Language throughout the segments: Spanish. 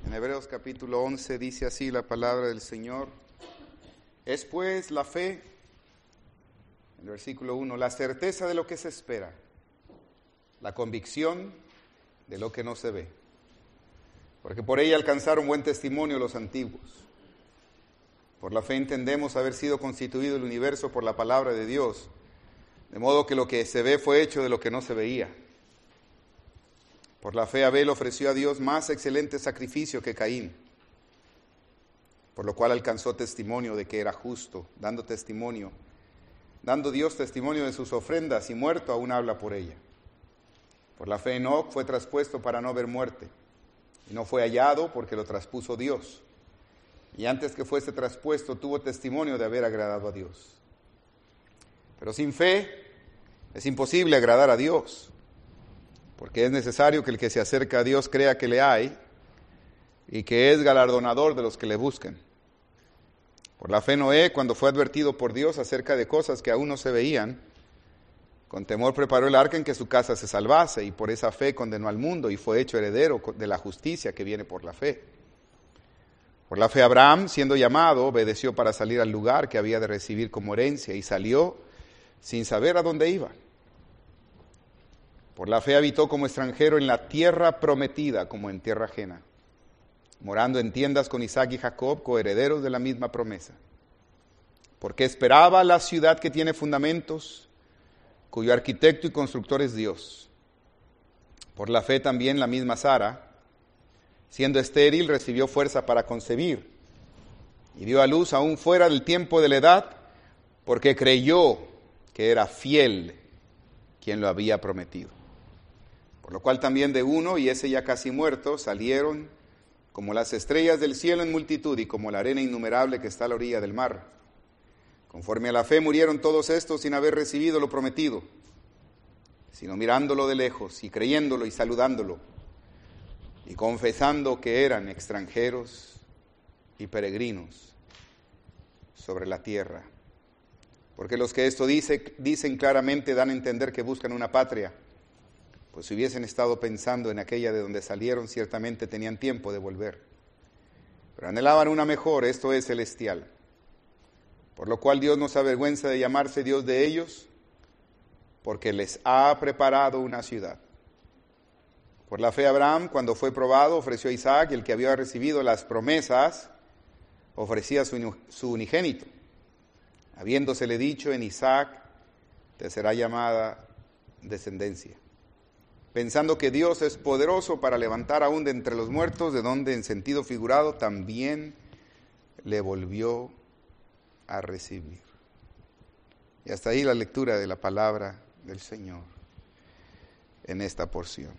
En Hebreos capítulo 11 dice así la palabra del Señor. Es pues la fe, en el versículo 1, la certeza de lo que se espera, la convicción de lo que no se ve. Porque por ella alcanzaron buen testimonio los antiguos. Por la fe entendemos haber sido constituido el universo por la palabra de Dios, de modo que lo que se ve fue hecho de lo que no se veía. Por la fe Abel ofreció a Dios más excelente sacrificio que Caín, por lo cual alcanzó testimonio de que era justo, dando Dios testimonio de sus ofrendas, y muerto aún habla por ella. Por la fe Enoc fue traspuesto para no ver muerte, y no fue hallado porque lo traspuso Dios. Y antes que fuese traspuesto tuvo testimonio de haber agradado a Dios. Pero sin fe es imposible agradar a Dios, porque es necesario que el que se acerca a Dios crea que le hay y que es galardonador de los que le buscan. Por la fe Noé, cuando fue advertido por Dios acerca de cosas que aún no se veían, con temor preparó el arca en que su casa se salvase, y por esa fe condenó al mundo y fue hecho heredero de la justicia que viene por la fe. Por la fe Abraham, siendo llamado, obedeció para salir al lugar que había de recibir como herencia, y salió sin saber a dónde iba. Por la fe habitó como extranjero en la tierra prometida, como en tierra ajena, morando en tiendas con Isaac y Jacob, coherederos de la misma promesa. Porque esperaba la ciudad que tiene fundamentos, cuyo arquitecto y constructor es Dios. Por la fe también la misma Sara, siendo estéril, recibió fuerza para concebir, y dio a luz aún fuera del tiempo de la edad, porque creyó que era fiel quien lo había prometido. Por lo cual también de uno, y ese ya casi muerto, salieron como las estrellas del cielo en multitud, y como la arena innumerable que está a la orilla del mar. Conforme a la fe murieron todos estos sin haber recibido lo prometido, sino mirándolo de lejos, y creyéndolo y saludándolo, y confesando que eran extranjeros y peregrinos sobre la tierra. Porque los que esto dicen claramente dan a entender que buscan una patria, pues si hubiesen estado pensando en aquella de donde salieron, ciertamente tenían tiempo de volver. Pero anhelaban una mejor, esto es celestial. Por lo cual Dios no se avergüenza de llamarse Dios de ellos, porque les ha preparado una ciudad. Por la fe Abraham, cuando fue probado, ofreció a Isaac, y el que había recibido las promesas ofrecía su unigénito, habiéndosele dicho: en Isaac te será llamada descendencia. Pensando que Dios es poderoso para levantar aún de entre los muertos, de donde en sentido figurado también le volvió a recibir. Y hasta ahí la lectura de la palabra del Señor en esta porción.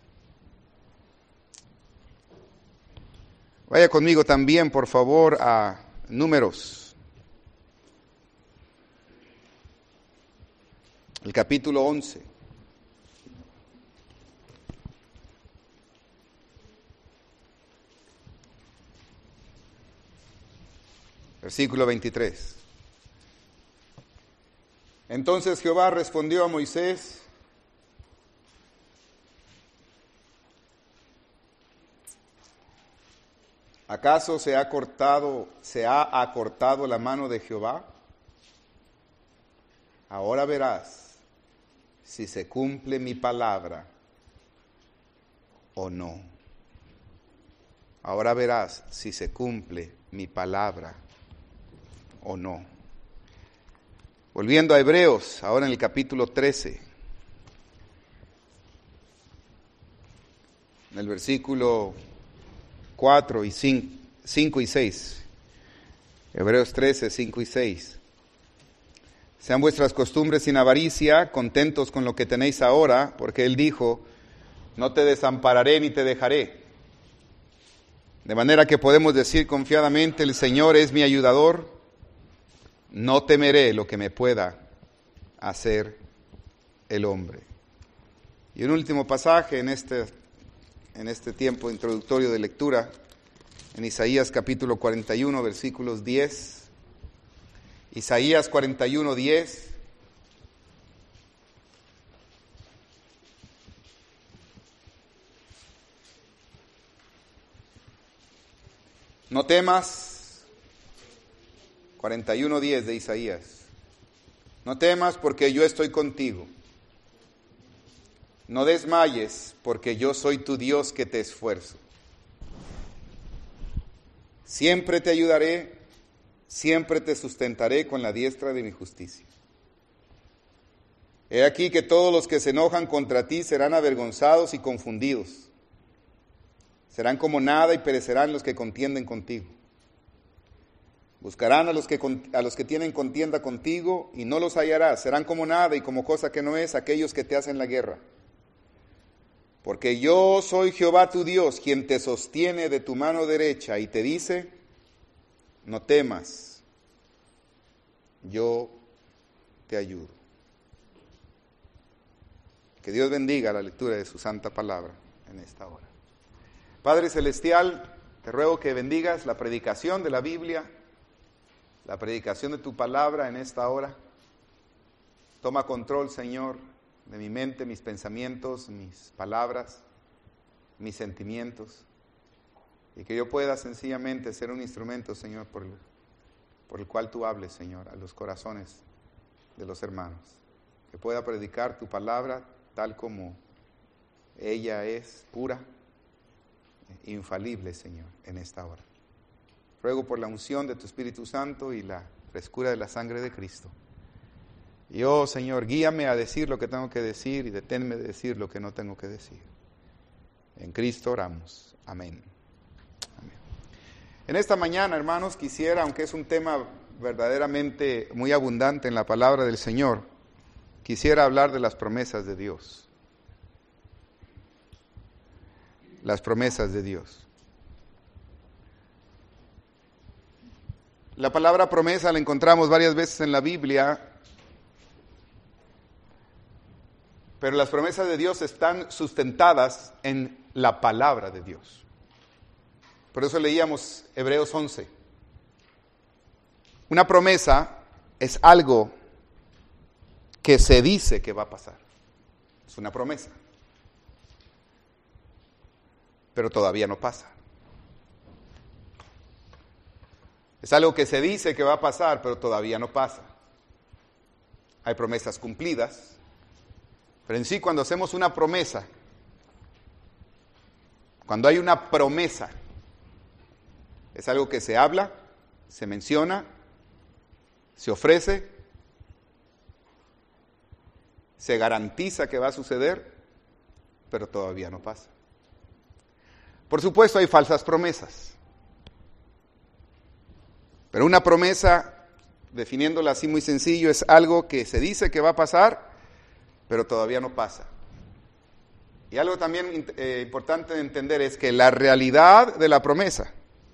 Vaya conmigo también, por favor, a Números, el capítulo 11. Versículo 23. Entonces Jehová respondió a Moisés: ¿acaso se ha acortado la mano de Jehová? Ahora verás si se cumple mi palabra o no. Ahora verás si se cumple mi palabra o no. Volviendo a Hebreos, ahora en el capítulo 13, en el versículo 4 y 5 y 6. Hebreos 13, 5 y 6. Sean vuestras costumbres sin avaricia, contentos con lo que tenéis ahora, porque Él dijo: no te desampararé ni te dejaré. De manera que podemos decir confiadamente: el Señor es mi ayudador, no temeré lo que me pueda hacer el hombre. Y un último pasaje en este tiempo introductorio de lectura, en Isaías capítulo 41, versículos 10. Isaías 41, 10. No temas, 41:10 de Isaías. No temas porque yo estoy contigo. No desmayes porque yo soy tu Dios que te esfuerzo. Siempre te ayudaré, siempre te sustentaré con la diestra de mi justicia. He aquí que todos los que se enojan contra ti serán avergonzados y confundidos. Serán como nada y perecerán los que contienden contigo. Buscarán a los que tienen contienda contigo y no los hallarás. Serán como nada y como cosa que no es aquellos que te hacen la guerra. Porque yo soy Jehová tu Dios, quien te sostiene de tu mano derecha y te dice, no temas, yo te ayudo. Que Dios bendiga la lectura de su santa palabra en esta hora. Padre Celestial, te ruego que bendigas la predicación de la Biblia, la predicación de tu palabra en esta hora. Toma control, Señor, de mi mente, mis pensamientos, mis palabras, mis sentimientos, y que yo pueda sencillamente ser un instrumento, Señor, por el cual tú hables, Señor, a los corazones de los hermanos. Que pueda predicar tu palabra tal como ella es, pura, infalible, Señor, en esta hora. Ruego por la unción de tu Espíritu Santo y la frescura de la sangre de Cristo. Y oh, Señor, guíame a decir lo que tengo que decir y deténme de decir lo que no tengo que decir. En Cristo oramos. Amén. Amén. En esta mañana, hermanos, quisiera, aunque es un tema verdaderamente muy abundante en la palabra del Señor, quisiera hablar de las promesas de Dios. Las promesas de Dios. La palabra promesa la encontramos varias veces en la Biblia, pero las promesas de Dios están sustentadas en la palabra de Dios. Por eso leíamos Hebreos 11. Una promesa es algo que se dice que va a pasar. Es una promesa. Pero todavía no pasa. Es algo que se dice que va a pasar, pero todavía no pasa. Hay promesas cumplidas, pero en sí cuando hacemos una promesa, cuando hay una promesa, es algo que se habla, se menciona, se ofrece, se garantiza que va a suceder, pero todavía no pasa. Por supuesto hay falsas promesas, pero una promesa, definiéndola así muy sencillo, es algo que se dice que va a pasar, pero todavía no pasa. Y algo también importante de entender es que la realidad de la promesa,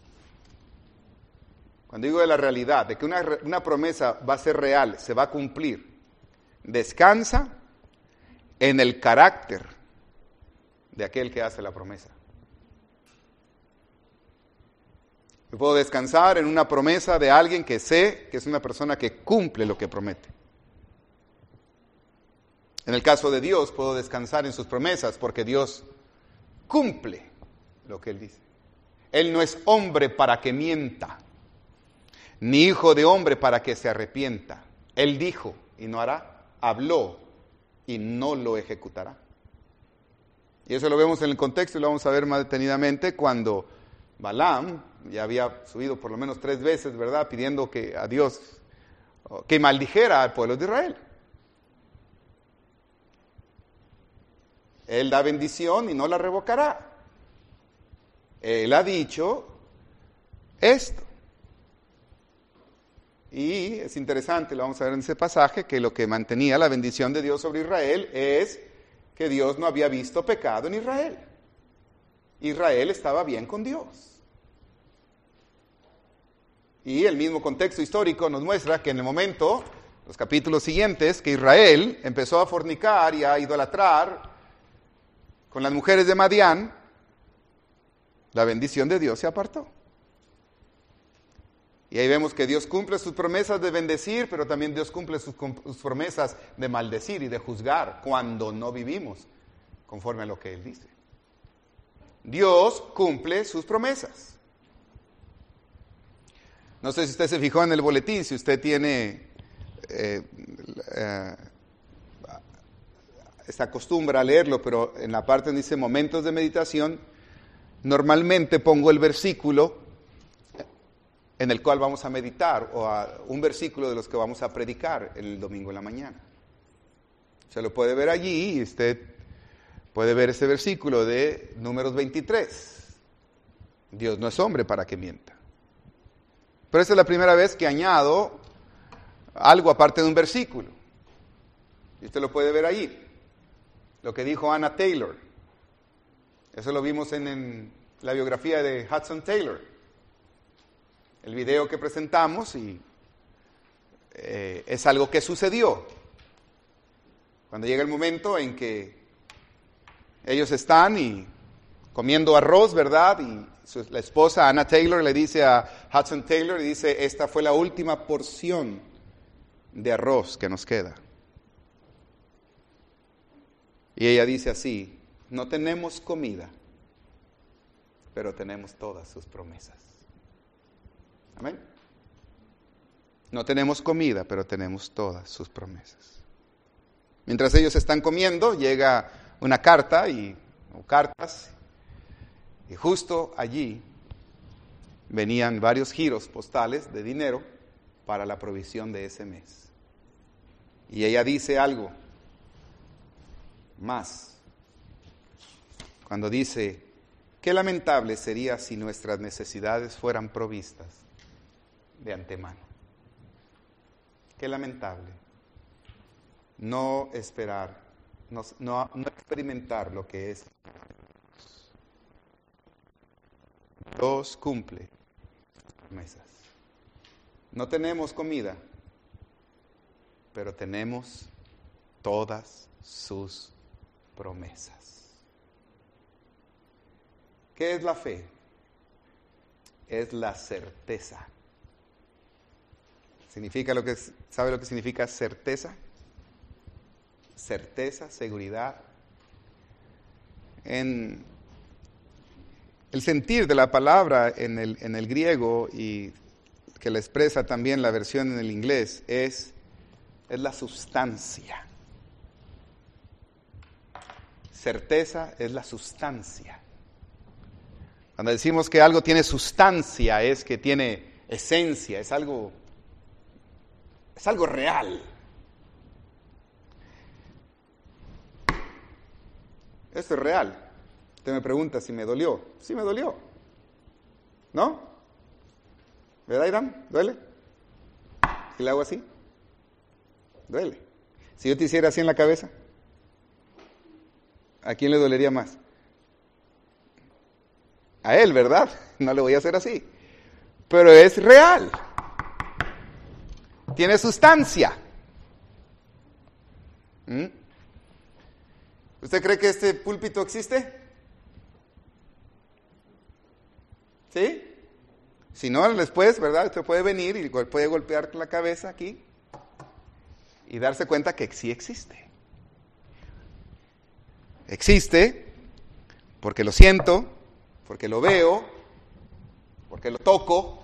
cuando digo de la realidad, de que una promesa va a ser real, se va a cumplir, descansa en el carácter de aquel que hace la promesa. Yo puedo descansar en una promesa de alguien que sé que es una persona que cumple lo que promete. En el caso de Dios, puedo descansar en sus promesas porque Dios cumple lo que Él dice. Él no es hombre para que mienta, ni hijo de hombre para que se arrepienta. Él dijo y no hará, habló y no lo ejecutará. Y eso lo vemos en el contexto y lo vamos a ver más detenidamente cuando Balaam ya había subido por lo menos 3 veces, ¿verdad?, pidiendo que a Dios que maldijera al pueblo de Israel. Él da bendición y no la revocará. Él ha dicho esto. Y es interesante, lo vamos a ver en ese pasaje, que lo que mantenía la bendición de Dios sobre Israel es que Dios no había visto pecado en Israel. Israel estaba bien con Dios. Y el mismo contexto histórico nos muestra que en el momento, los capítulos siguientes, que Israel empezó a fornicar y a idolatrar con las mujeres de Madián, la bendición de Dios se apartó. Y ahí vemos que Dios cumple sus promesas de bendecir, pero también Dios cumple sus promesas de maldecir y de juzgar cuando no vivimos conforme a lo que Él dice. Dios cumple sus promesas. No sé si usted se fijó en el boletín, si usted tiene esta costumbre a leerlo, pero en la parte donde dice momentos de meditación, normalmente pongo el versículo en el cual vamos a meditar, o un versículo de los que vamos a predicar el domingo en la mañana. Se lo puede ver allí y usted puede ver ese versículo de Números 23. Dios no es hombre para que mienta. Pero esta es la primera vez que añado algo aparte de un versículo. Y usted lo puede ver allí. Lo que dijo Anna Taylor. Eso lo vimos en la biografía de Hudson Taylor. El video que presentamos y es algo que sucedió. Cuando llega el momento en que ellos están y comiendo arroz, ¿verdad? Y la esposa Anna Taylor le dice a Hudson Taylor, y dice, esta fue la última porción de arroz que nos queda. Y ella dice así, no tenemos comida, pero tenemos todas sus promesas. Amén. No tenemos comida, pero tenemos todas sus promesas. Mientras ellos están comiendo, llega una carta o cartas, y justo allí venían varios giros postales de dinero para la provisión de ese mes. Y ella dice algo más, cuando dice, qué lamentable sería si nuestras necesidades fueran provistas de antemano. Qué lamentable no esperar, no experimentar lo que es. Dios cumple promesas. No tenemos comida, pero tenemos todas sus promesas. ¿Qué es la fe? Es la certeza. ¿Sabe lo que significa certeza? Certeza, seguridad. En el sentir de la palabra en el griego, y que la expresa también la versión en el inglés, es la sustancia. Certeza es la sustancia. Cuando decimos que algo tiene sustancia, es que tiene esencia, es algo real. Esto es real. Usted me pregunta si me dolió. Sí me dolió. ¿No? ¿Verdad, Irán? ¿Duele? ¿Si le hago así? Duele. Si yo te hiciera así en la cabeza, ¿a quién le dolería más? A él, ¿verdad? No le voy a hacer así. Pero es real. Tiene sustancia. ¿Usted cree que este púlpito existe? ¿Sí? Si no, después, ¿verdad? Usted puede venir y puede golpear la cabeza aquí y darse cuenta que sí existe. Existe porque lo siento, porque lo veo, porque lo toco.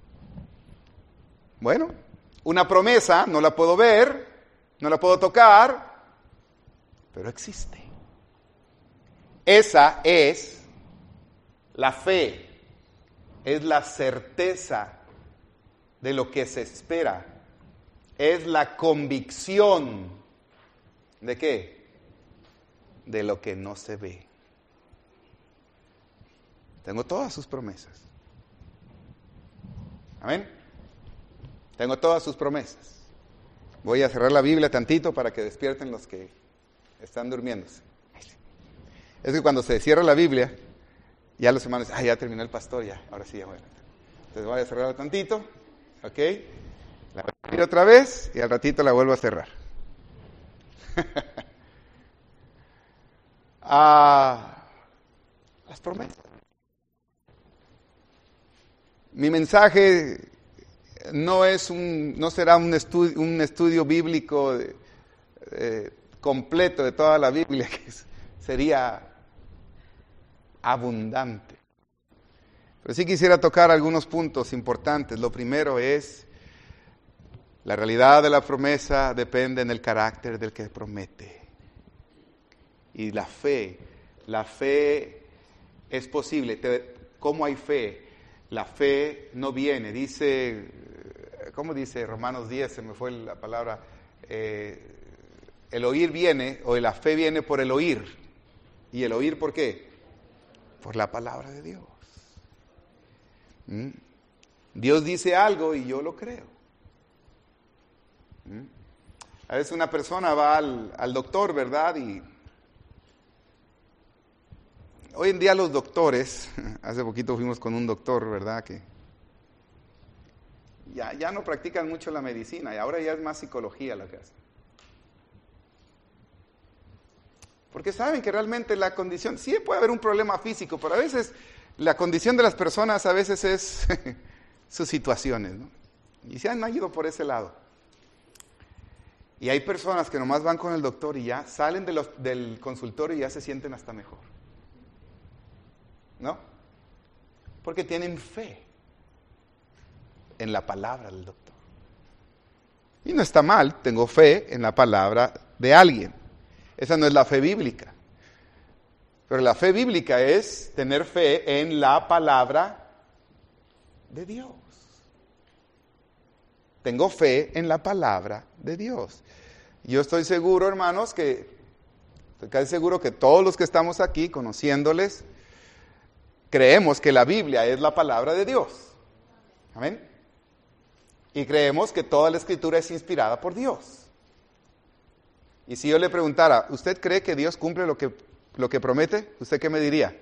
Bueno, una promesa no la puedo ver, no la puedo tocar, pero existe. Esa es la fe. Es la certeza de lo que se espera. Es la convicción ¿de qué? De lo que no se ve. Tengo todas sus promesas. Amén. Tengo todas sus promesas. Voy a cerrar la Biblia tantito para que despierten los que están durmiéndose. Es que cuando se cierra la Biblia, ya los hermanos, ya terminó el pastor, ya, ahora sí, ya bueno. Entonces voy a cerrarla tantito, ¿ok? La voy a abrir otra vez y al ratito la vuelvo a cerrar. Las promesas. Mi mensaje no será un estudio bíblico completo de toda la Biblia, que sería abundante. Pero sí quisiera tocar algunos puntos importantes. Lo primero es, la realidad de la promesa depende en el carácter del que promete. Y la fe es posible. ¿Cómo hay fe? La fe no viene, dice, ¿cómo dice Romanos 10? Se me fue la palabra. El oír viene, o la fe viene por el oír. ¿Y el oír por qué? Por la palabra de Dios. Dios dice algo y yo lo creo. A veces una persona va al doctor, ¿verdad? Y hoy en día los doctores, hace poquito fuimos con un doctor, ¿verdad? Que ya no practican mucho la medicina y ahora ya es más psicología lo que hacen. Porque saben que realmente la condición, sí puede haber un problema físico, pero a veces la condición de las personas a veces es sus situaciones, ¿no? Y se han ido por ese lado. Y hay personas que nomás van con el doctor y ya salen del consultorio y ya se sienten hasta mejor. ¿No? Porque tienen fe en la palabra del doctor. Y no está mal, tengo fe en la palabra de alguien. Esa no es la fe bíblica. Pero la fe bíblica es tener fe en la palabra de Dios. Tengo fe en la palabra de Dios. Yo estoy seguro, hermanos, estoy casi seguro que todos los que estamos aquí, conociéndoles, creemos que la Biblia es la palabra de Dios. Amén. Y creemos que toda la Escritura es inspirada por Dios. Y si yo le preguntara, ¿usted cree que Dios cumple lo que promete? ¿Usted qué me diría?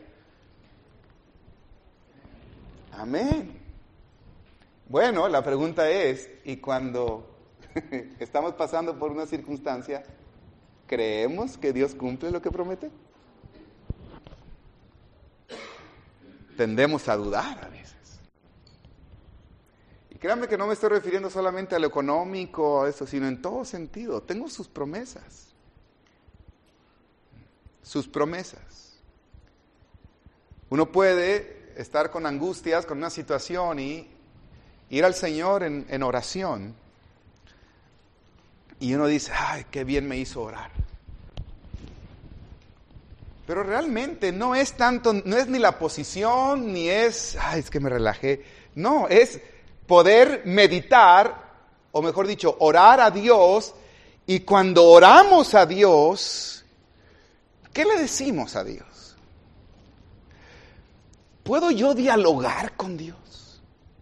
Amén. Bueno, la pregunta es, ¿y cuando estamos pasando por una circunstancia, creemos que Dios cumple lo que promete? Tendemos a dudar a veces. Y créanme que no me estoy refiriendo solamente a lo económico, a eso, sino en todo sentido. Tengo sus promesas. Sus promesas. Uno puede estar con angustias, con una situación y ir al Señor en oración. Y uno dice, ay, qué bien me hizo orar. Pero realmente no es tanto, no es ni la posición, ni es, ay, es que me relajé. No, es poder meditar, o mejor dicho, orar a Dios. Y cuando oramos a Dios, ¿qué le decimos a Dios? ¿Puedo yo dialogar con Dios?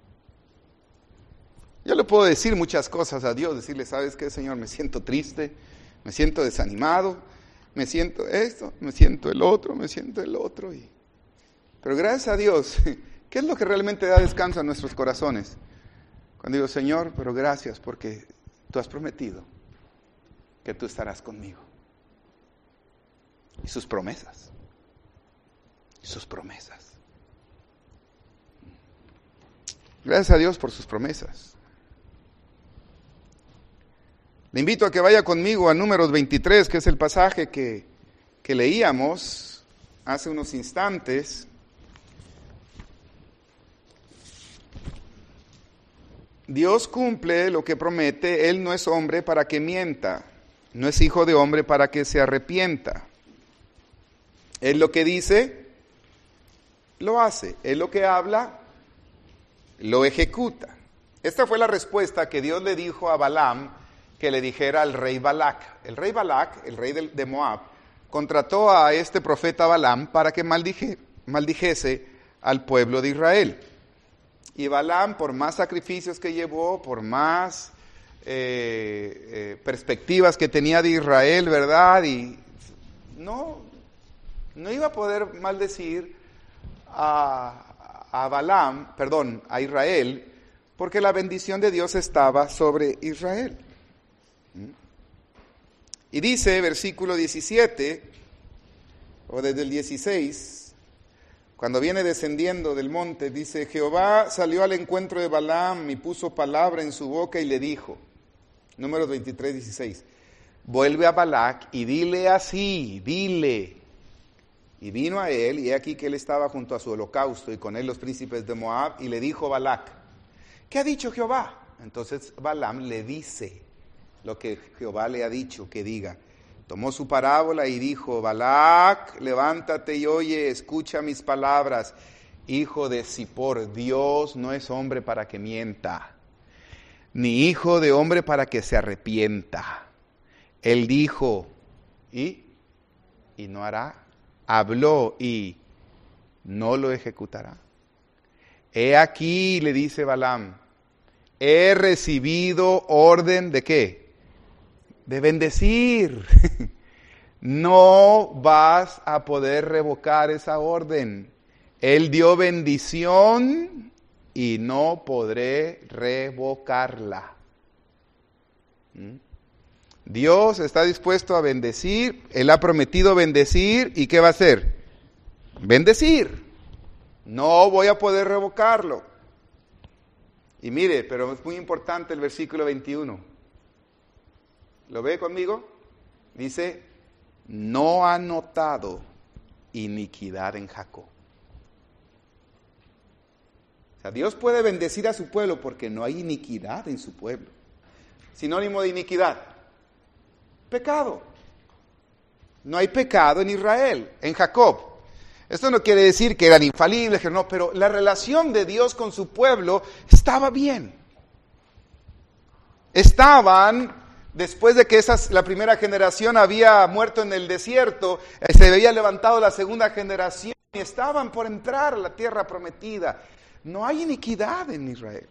Yo le puedo decir muchas cosas a Dios, decirle, ¿sabes qué, Señor? Me siento triste, me siento desanimado, me siento esto, me siento el otro. Pero gracias a Dios, ¿qué es lo que realmente da descanso a nuestros corazones? Cuando digo, Señor, pero gracias porque tú has prometido que tú estarás conmigo. Y sus promesas. Gracias a Dios por sus promesas. Le invito a que vaya conmigo a Números 23, que es el pasaje que leíamos hace unos instantes. Dios cumple lo que promete, Él no es hombre para que mienta, no es hijo de hombre para que se arrepienta. Él lo que dice, lo hace. Él lo que habla, lo ejecuta. Esta fue la respuesta que Dios le dijo a Balaam, que le dijera al rey Balac. El rey Balac, el rey de Moab, contrató a este profeta Balaam para que maldijese al pueblo de Israel. Y Balaam, por más sacrificios que llevó, por más perspectivas que tenía de Israel, ¿verdad? Y no iba a poder maldecir a Israel, porque la bendición de Dios estaba sobre Israel. Y dice, versículo 17, o desde el 16, cuando viene descendiendo del monte, dice, Jehová salió al encuentro de Balaam y puso palabra en su boca y le dijo, Números 23, 16, vuelve a Balac y dile así, dile. Y vino a él, y he aquí que él estaba junto a su holocausto, y con él los príncipes de Moab, y le dijo Balac, ¿qué ha dicho Jehová? Entonces Balaam le dice lo que Jehová le ha dicho que diga. Tomó su parábola y dijo, Balac, levántate y oye, escucha mis palabras. Hijo de Zippor, Dios no es hombre para que mienta, ni hijo de hombre para que se arrepienta. Él dijo, y no hará. Habló y no lo ejecutará. He aquí, le dice Balaam, he recibido orden de ¿qué? De bendecir. No vas a poder revocar esa orden. Él dio bendición y no podré revocarla. Dios está dispuesto a bendecir, Él ha prometido bendecir, ¿y qué va a hacer? Bendecir. No voy a poder revocarlo. Y mire, pero es muy importante el versículo 21. ¿Lo ve conmigo? Dice, no ha notado iniquidad en Jacob. O sea, Dios puede bendecir a su pueblo porque no hay iniquidad en su pueblo. Sinónimo de iniquidad. Pecado. No hay pecado en Israel, en Jacob. Esto no quiere decir que eran infalibles, que no, pero la relación de Dios con su pueblo estaba bien. Estaban, después de que la primera generación había muerto en el desierto, se había levantado la segunda generación y estaban por entrar a la tierra prometida. No hay iniquidad en Israel,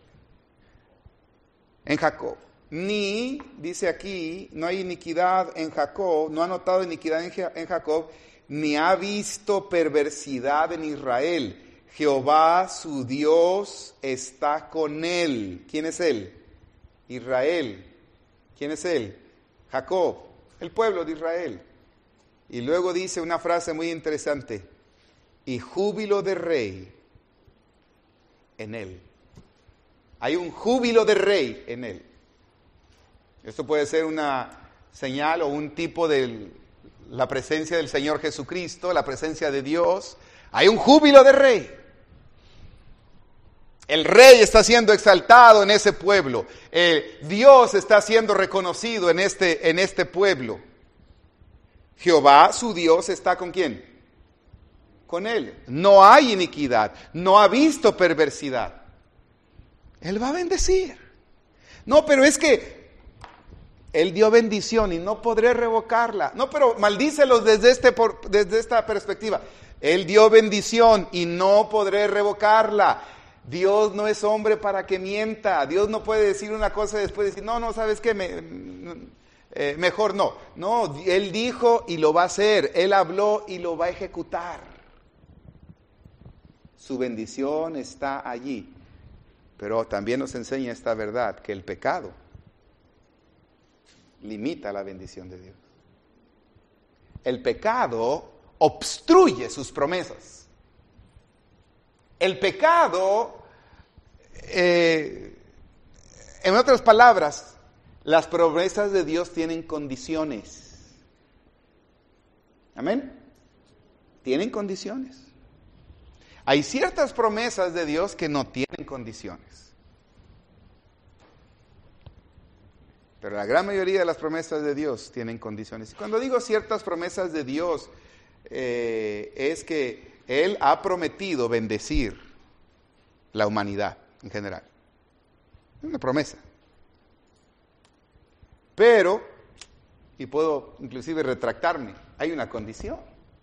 en Jacob. Ni, dice aquí, no hay iniquidad en Jacob, no ha notado iniquidad en Jacob, ni ha visto perversidad en Israel. Jehová su Dios está con él. ¿Quién es él? Israel. ¿Quién es él? Jacob, el pueblo de Israel. Y luego dice una frase muy interesante, y júbilo de rey en él. Hay un júbilo de rey en él. Esto puede ser una señal o un tipo de la presencia del Señor Jesucristo, la presencia de Dios. Hay un júbilo de rey. El rey está siendo exaltado en ese pueblo. Dios está siendo reconocido en este pueblo. Jehová, su Dios, está ¿con quién? Con él. No hay iniquidad, no ha visto perversidad. Él va a bendecir. No, pero es que Él dio bendición y no podré revocarla. No, pero maldícelos desde esta perspectiva. Él dio bendición y no podré revocarla. Dios no es hombre para que mienta. Dios no puede decir una cosa y después decir, no, ¿sabes qué? Mejor no. No, Él dijo y lo va a hacer. Él habló y lo va a ejecutar. Su bendición está allí. Pero también nos enseña esta verdad, que el pecado limita la bendición de Dios. El pecado obstruye sus promesas. El pecado, en otras palabras, las promesas de Dios tienen condiciones. ¿Amén? Tienen condiciones. Hay ciertas promesas de Dios que no tienen condiciones. Pero la gran mayoría de las promesas de Dios tienen condiciones. Y cuando digo ciertas promesas de Dios, es que Él ha prometido bendecir la humanidad en general. Es una promesa. Pero, y puedo inclusive retractarme, hay una condición.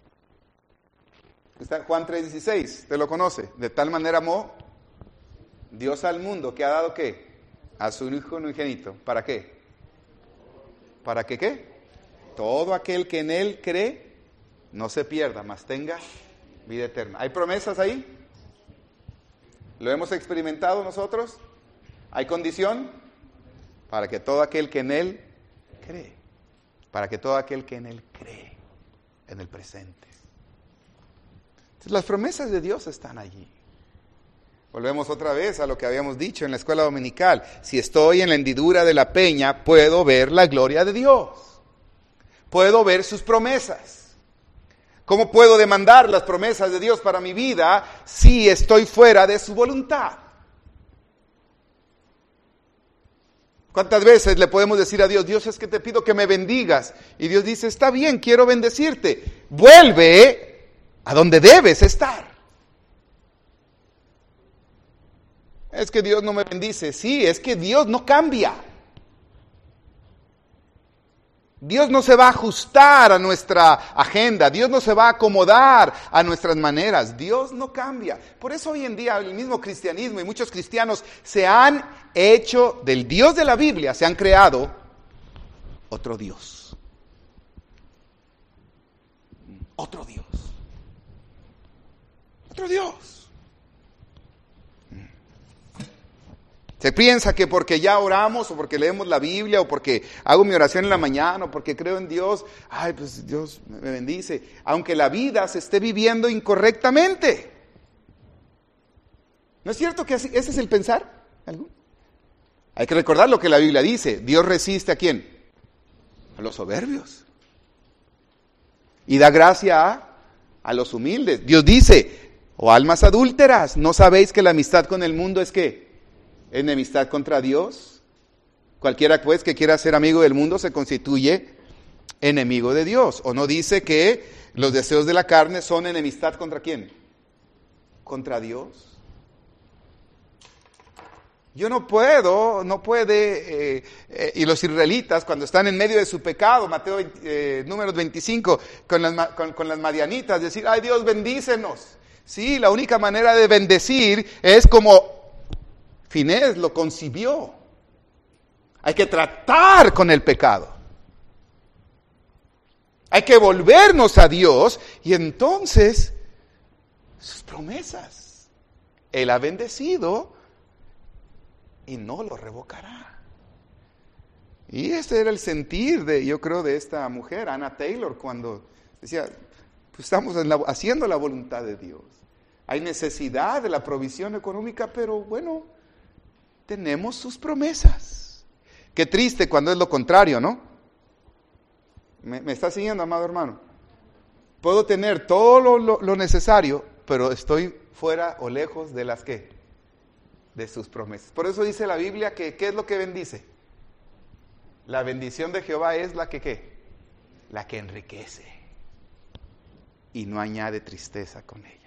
Está Juan 3:16, ¿te lo conoce? De tal manera amó Dios al mundo que ha dado ¿qué? A su Hijo unigénito. ¿Para qué? ¿Para que qué? Todo aquel que en Él cree no se pierda, mas tenga vida eterna. ¿Hay promesas ahí? ¿Lo hemos experimentado nosotros? ¿Hay condición? Para que todo aquel que en Él cree. Para que todo aquel que en Él cree. En el presente. Entonces, las promesas de Dios están allí. Volvemos otra vez a lo que habíamos dicho en la escuela dominical. Si estoy en la hendidura de la peña, puedo ver la gloria de Dios. Puedo ver sus promesas. ¿Cómo puedo demandar las promesas de Dios para mi vida si estoy fuera de su voluntad? ¿Cuántas veces le podemos decir a Dios, Dios, es que te pido que me bendigas? Y Dios dice, está bien, quiero bendecirte. Vuelve a donde debes estar. Es que Dios no me bendice. Sí, es que Dios no cambia. Dios no se va a ajustar a nuestra agenda, Dios no se va a acomodar a nuestras maneras, Dios no cambia. Por eso hoy en día el mismo cristianismo y muchos cristianos se han hecho del Dios de la Biblia, se han creado otro Dios. Otro Dios. Otro Dios. Se piensa que porque ya oramos o porque leemos la Biblia o porque hago mi oración en la mañana o porque creo en Dios, ay, pues Dios me bendice, aunque la vida se esté viviendo incorrectamente. ¿No es cierto que ese es el pensar? Hay que recordar lo que la Biblia dice, Dios resiste ¿a quién? A los soberbios. Y da gracia a los humildes. Dios dice, oh almas adúlteras, ¿no sabéis que la amistad con el mundo es qué? Enemistad contra Dios. Cualquiera pues que quiera ser amigo del mundo se constituye enemigo de Dios. ¿O no dice que los deseos de la carne son enemistad contra quién? Contra Dios. No puede, y los israelitas cuando están en medio de su pecado, Mateo números 25, con las madianitas, decir, ay Dios, bendícenos. Sí, la única manera de bendecir es como Finés lo concibió. Hay que tratar con el pecado. Hay que volvernos a Dios y entonces sus promesas. Él ha bendecido y no lo revocará. Y ese era el sentir yo creo, de esta mujer, Anna Taylor, cuando decía, pues estamos haciendo la voluntad de Dios. Hay necesidad de la provisión económica, pero bueno, tenemos sus promesas. Qué triste cuando es lo contrario, ¿no? ¿Me está siguiendo, amado hermano? Puedo tener todo lo necesario, pero estoy fuera o lejos de las ¿qué? De sus promesas. Por eso dice la Biblia que ¿qué es lo que bendice? La bendición de Jehová es la que ¿qué? La que enriquece y no añade tristeza con ella.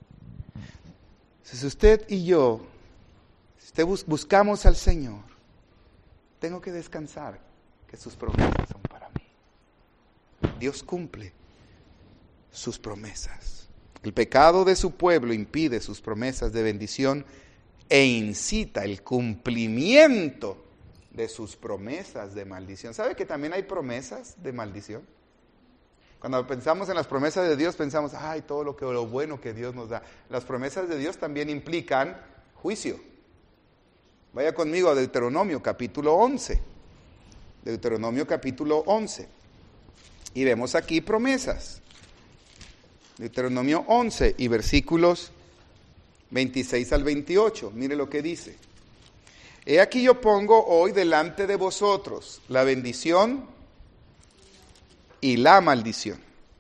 Si usted y yo buscamos al Señor, tengo que descansar que sus promesas son para mí. Dios cumple sus promesas. El pecado de su pueblo impide sus promesas de bendición e incita el cumplimiento de sus promesas de maldición. ¿Sabe que también hay promesas de maldición? Cuando pensamos en las promesas de Dios, pensamos, ay, todo lo bueno que Dios nos da. Las promesas de Dios también implican juicio. Vaya conmigo a Deuteronomio capítulo 11. Deuteronomio capítulo 11. Y vemos aquí promesas. Deuteronomio 11 y versículos 26 al 28. Mire lo que dice. He aquí yo pongo hoy delante de vosotros la bendición y la maldición.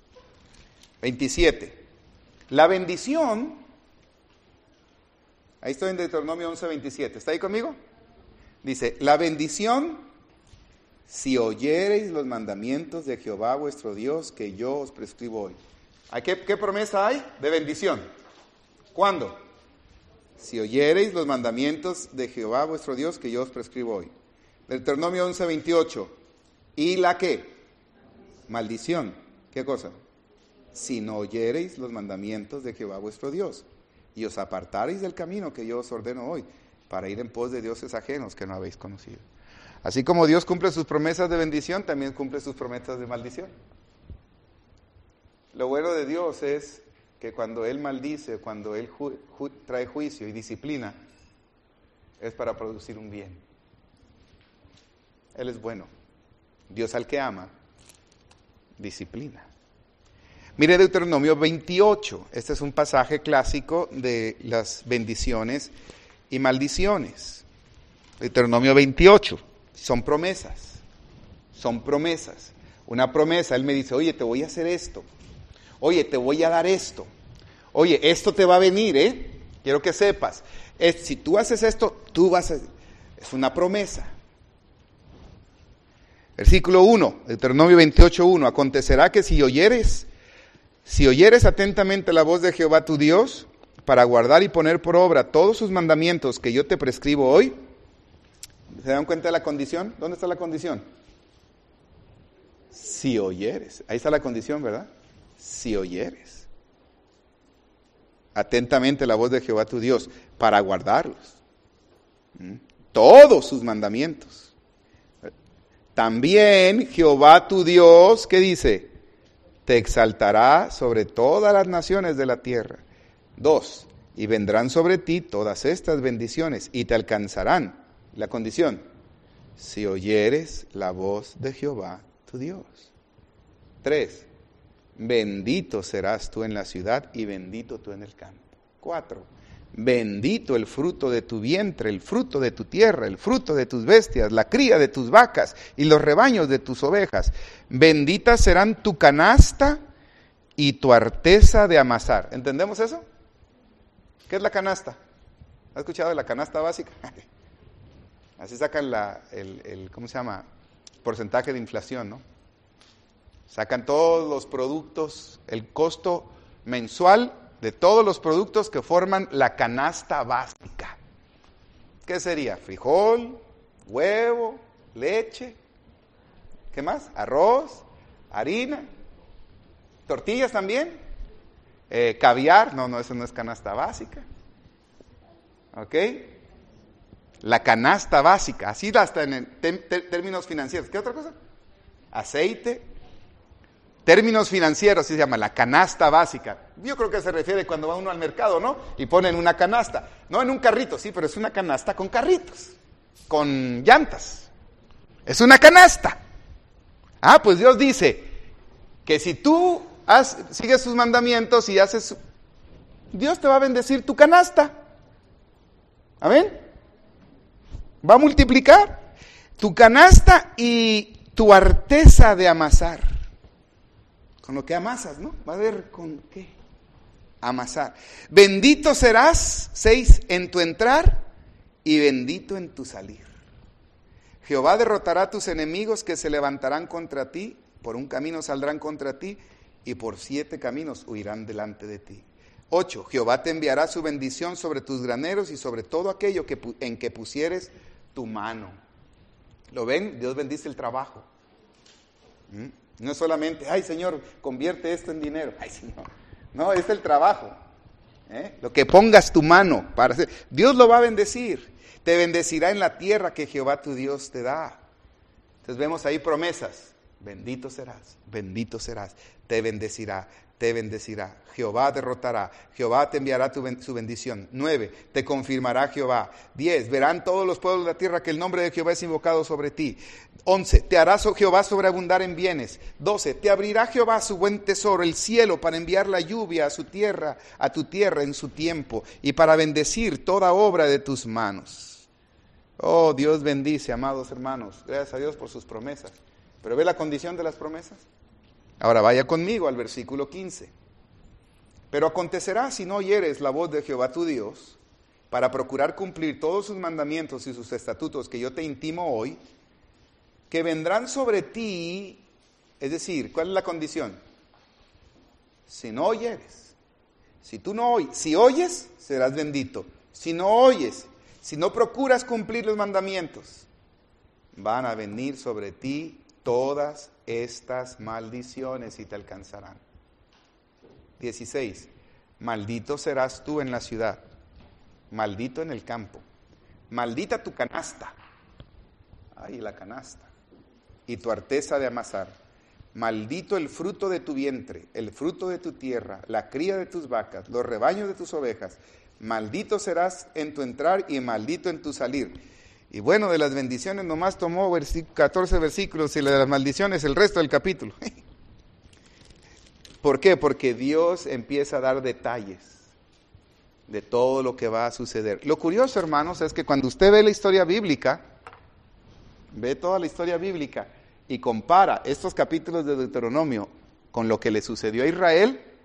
27. La bendición. Ahí estoy en Deuteronomio 11, 27. ¿Está ahí conmigo? Dice, la bendición, si oyereis los mandamientos de Jehová vuestro Dios, que yo os prescribo hoy. ¿Qué promesa hay de bendición? ¿Cuándo? Si oyereis los mandamientos de Jehová vuestro Dios, que yo os prescribo hoy. Deuteronomio 11, 28. ¿Y la qué? Maldición. ¿Qué cosa? Si no oyereis los mandamientos de Jehová vuestro Dios, y os apartareis del camino que yo os ordeno hoy, para ir en pos de dioses ajenos que no habéis conocido. Así como Dios cumple sus promesas de bendición, también cumple sus promesas de maldición. Lo bueno de Dios es que cuando Él maldice, cuando Él trae juicio y disciplina, es para producir un bien. Él es bueno. Dios al que ama, disciplina. Mire Deuteronomio 28, este es un pasaje clásico de las bendiciones y maldiciones. Deuteronomio 28, son promesas, Una promesa, Él me dice, oye, te voy a hacer esto. Oye, te voy a dar esto. Oye, esto te va a venir, Quiero que sepas. Si tú haces esto, tú vas a... Es una promesa. Versículo 1, Deuteronomio 28:1. Acontecerá que si oyeres atentamente la voz de Jehová tu Dios, para guardar y poner por obra todos sus mandamientos que yo te prescribo hoy. ¿Se dan cuenta de la condición? ¿Dónde está la condición? Si oyeres. Ahí está la condición, ¿verdad? Si oyeres atentamente la voz de Jehová tu Dios, para guardarlos. Todos sus mandamientos. También Jehová tu Dios, ¿qué dice? Te exaltará sobre todas las naciones de la tierra. 2, y vendrán sobre ti todas estas bendiciones y te alcanzarán. La condición, si oyeres la voz de Jehová tu Dios. 3, bendito serás tú en la ciudad y bendito tú en el campo. 4, bendito el fruto de tu vientre, el fruto de tu tierra, el fruto de tus bestias, la cría de tus vacas y los rebaños de tus ovejas. Benditas serán tu canasta y tu arteza de amasar. ¿Entendemos eso? ¿Qué es la canasta? ¿Has escuchado de la canasta básica? Así sacan ¿cómo se llama? Porcentaje de inflación, ¿no? Sacan todos los productos, el costo mensual de todos los productos que forman la canasta básica. ¿Qué sería? Frijol, huevo, leche, ¿qué más? Arroz, harina, tortillas también, caviar, no, eso no es canasta básica. ¿Ok? La canasta básica, así hasta en términos financieros. ¿Qué otra cosa? Aceite. Términos financieros, así se llama, la canasta básica. Yo creo que se refiere cuando va uno al mercado, ¿no? Y ponen una canasta. No en un carrito, sí, pero es una canasta con carritos, con llantas. Es una canasta. Pues Dios dice que si tú sigues sus mandamientos y haces... Dios te va a bendecir tu canasta. ¿Amén? Va a multiplicar tu canasta y tu arteza de amasar. Con lo que amasas, ¿no? Va a ver con qué amasar. Bendito serás, 6, en tu entrar y bendito en tu salir. Jehová derrotará a tus enemigos que se levantarán contra ti. Por un camino saldrán contra ti y por 7 caminos huirán delante de ti. 8, Jehová te enviará su bendición sobre tus graneros y sobre todo aquello en que pusieres tu mano. ¿Lo ven? Dios bendice el trabajo. No es solamente, ay Señor, convierte esto en dinero. Ay, Señor. No, es el trabajo. Lo que pongas tu mano para hacer. Dios lo va a bendecir. Te bendecirá en la tierra que Jehová tu Dios te da. Entonces vemos ahí promesas. Bendito serás, te bendecirá. Jehová derrotará, Jehová te enviará su bendición. 9, te confirmará Jehová. 10, verán todos los pueblos de la tierra que el nombre de Jehová es invocado sobre ti. 11, te hará Jehová sobreabundar en bienes. 12, te abrirá Jehová su buen tesoro, el cielo, para enviar la lluvia a tu tierra en su tiempo, y para bendecir toda obra de tus manos. Oh, Dios bendice, amados hermanos. Gracias a Dios por sus promesas. Pero ve la condición de las promesas. Ahora vaya conmigo al versículo 15. Pero acontecerá si no oyeres la voz de Jehová tu Dios, para procurar cumplir todos sus mandamientos y sus estatutos que yo te intimo hoy, que vendrán sobre ti, es decir, ¿cuál es la condición? Si no oyeres, si oyes, serás bendito. Si no oyes, si no procuras cumplir los mandamientos, van a venir sobre ti todas estas maldiciones y te alcanzarán. 16. Maldito serás tú en la ciudad, maldito en el campo, maldita tu canasta, ay, la canasta, y tu arteza de amasar. Maldito el fruto de tu vientre, el fruto de tu tierra, la cría de tus vacas, los rebaños de tus ovejas. Maldito serás en tu entrar y maldito en tu salir. Y bueno, de las bendiciones nomás tomó 14 versículos y de las maldiciones el resto del capítulo. ¿Por qué? Porque Dios empieza a dar detalles de todo lo que va a suceder. Lo curioso, hermanos, es que cuando usted ve la historia bíblica, ve toda la historia bíblica y compara estos capítulos de Deuteronomio con lo que le sucedió a Israel,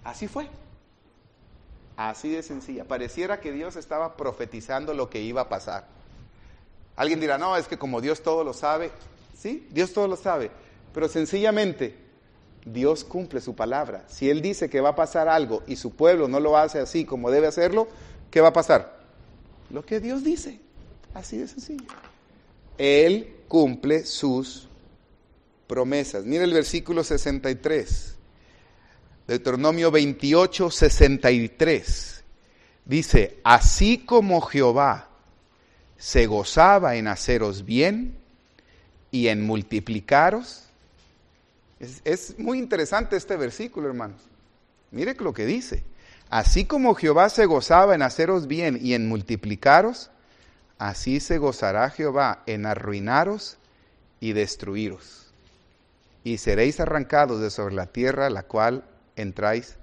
Así fue. Así de sencilla. Pareciera que Dios estaba profetizando lo que iba a pasar. Alguien dirá, no, es que como Dios todo lo sabe. Sí, Dios todo lo sabe. Pero sencillamente, Dios cumple su palabra. Si Él dice que va a pasar algo y su pueblo no lo hace así como debe hacerlo, ¿qué va a pasar? Lo que Dios dice. Así de sencillo. Él cumple sus promesas. Mira el versículo 63. Deuteronomio 28, 63. Dice, así como Jehová se gozaba en haceros bien y en multiplicaros. Es muy interesante este versículo, hermanos. Mire lo que dice. Así como Jehová se gozaba en haceros bien y en multiplicaros, así se gozará Jehová en arruinaros y destruiros. Y seréis arrancados de sobre la tierra a la cual entráis,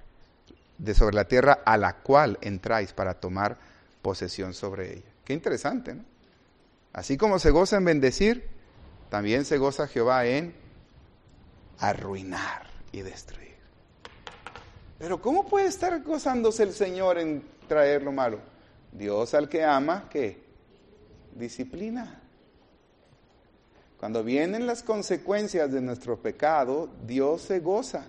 para tomar posesión sobre ella. Qué interesante, ¿no? Así como se goza en bendecir, también se goza Jehová en arruinar y destruir. Pero ¿cómo puede estar gozándose el Señor en traer lo malo? Dios al que ama, ¿qué? Disciplina. Cuando vienen las consecuencias de nuestro pecado, Dios se goza.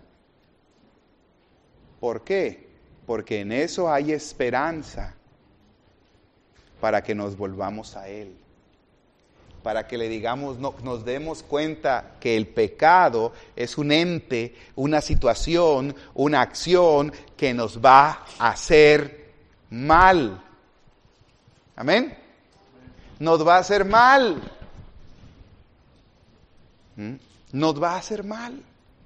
¿Por qué? Porque en eso hay esperanza para que nos volvamos a Él. Para que le digamos, nos demos cuenta que el pecado es un ente, una situación, una acción que nos va a hacer mal. ¿Amén? Nos va a hacer mal. Nos va a hacer mal.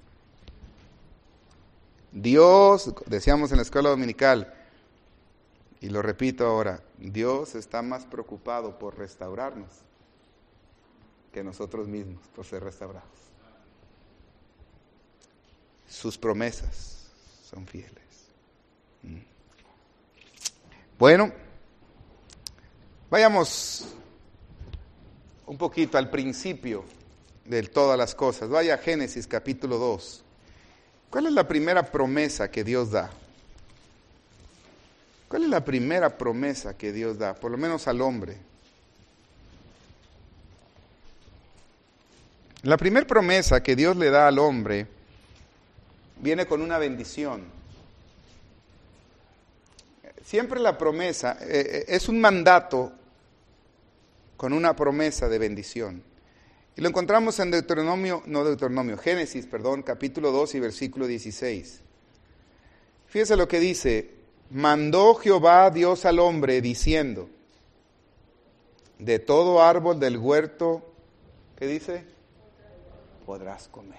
Dios, decíamos en la escuela dominical, y lo repito ahora, Dios está más preocupado por restaurarnos que nosotros mismos por ser restaurados. Sus promesas son fieles. Bueno, vayamos un poquito al principio de todas las cosas. Vaya a Génesis capítulo 2. ¿Cuál es la primera promesa que Dios da? ¿Cuál es la primera promesa que Dios da? Por lo menos al hombre. La primera promesa que Dios le da al hombre viene con una bendición. Siempre la promesa es un mandato con una promesa de bendición. Y lo encontramos en Génesis, capítulo 2 y versículo 16. Fíjese lo que dice: mandó Jehová Dios al hombre diciendo, de todo árbol del huerto, ¿qué dice? Podrás comer.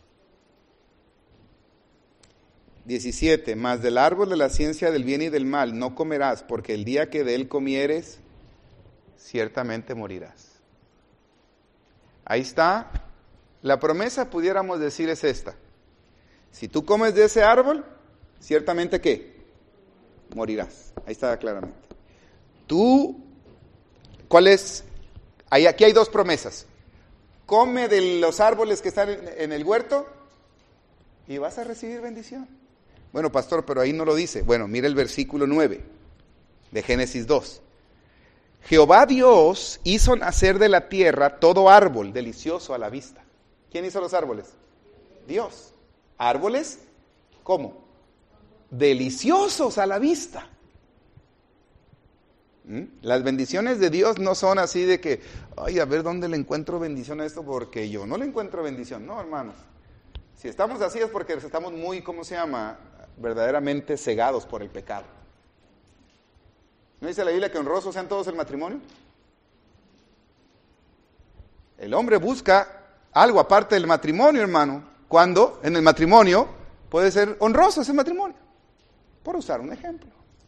17, mas del árbol de la ciencia del bien y del mal no comerás, porque el día que de él comieres, ciertamente morirás. Ahí está. La promesa, pudiéramos decir, es esta: si tú comes de ese árbol, ciertamente ¿qué? Morirás. Ahí está claramente. ¿Cuál es? Aquí hay dos promesas. Come de los árboles que están en el huerto y vas a recibir bendición. Bueno, pastor, pero ahí no lo dice. Bueno, mire el versículo 9 de Génesis 2. Jehová Dios hizo nacer de la tierra todo árbol delicioso a la vista. ¿Quién hizo los árboles? Dios. ¿Árboles? ¿Cómo? Deliciosos a la vista. Las bendiciones de Dios no son así de que, ay, a ver dónde le encuentro bendición a esto, porque yo no le encuentro bendición. No, hermanos. Si estamos así es porque estamos muy, verdaderamente cegados por el pecado. ¿No dice la Biblia que honrosos sean todos el matrimonio? El hombre busca algo aparte del matrimonio, hermano, cuando en el matrimonio puede ser honroso ese matrimonio, por usar un ejemplo.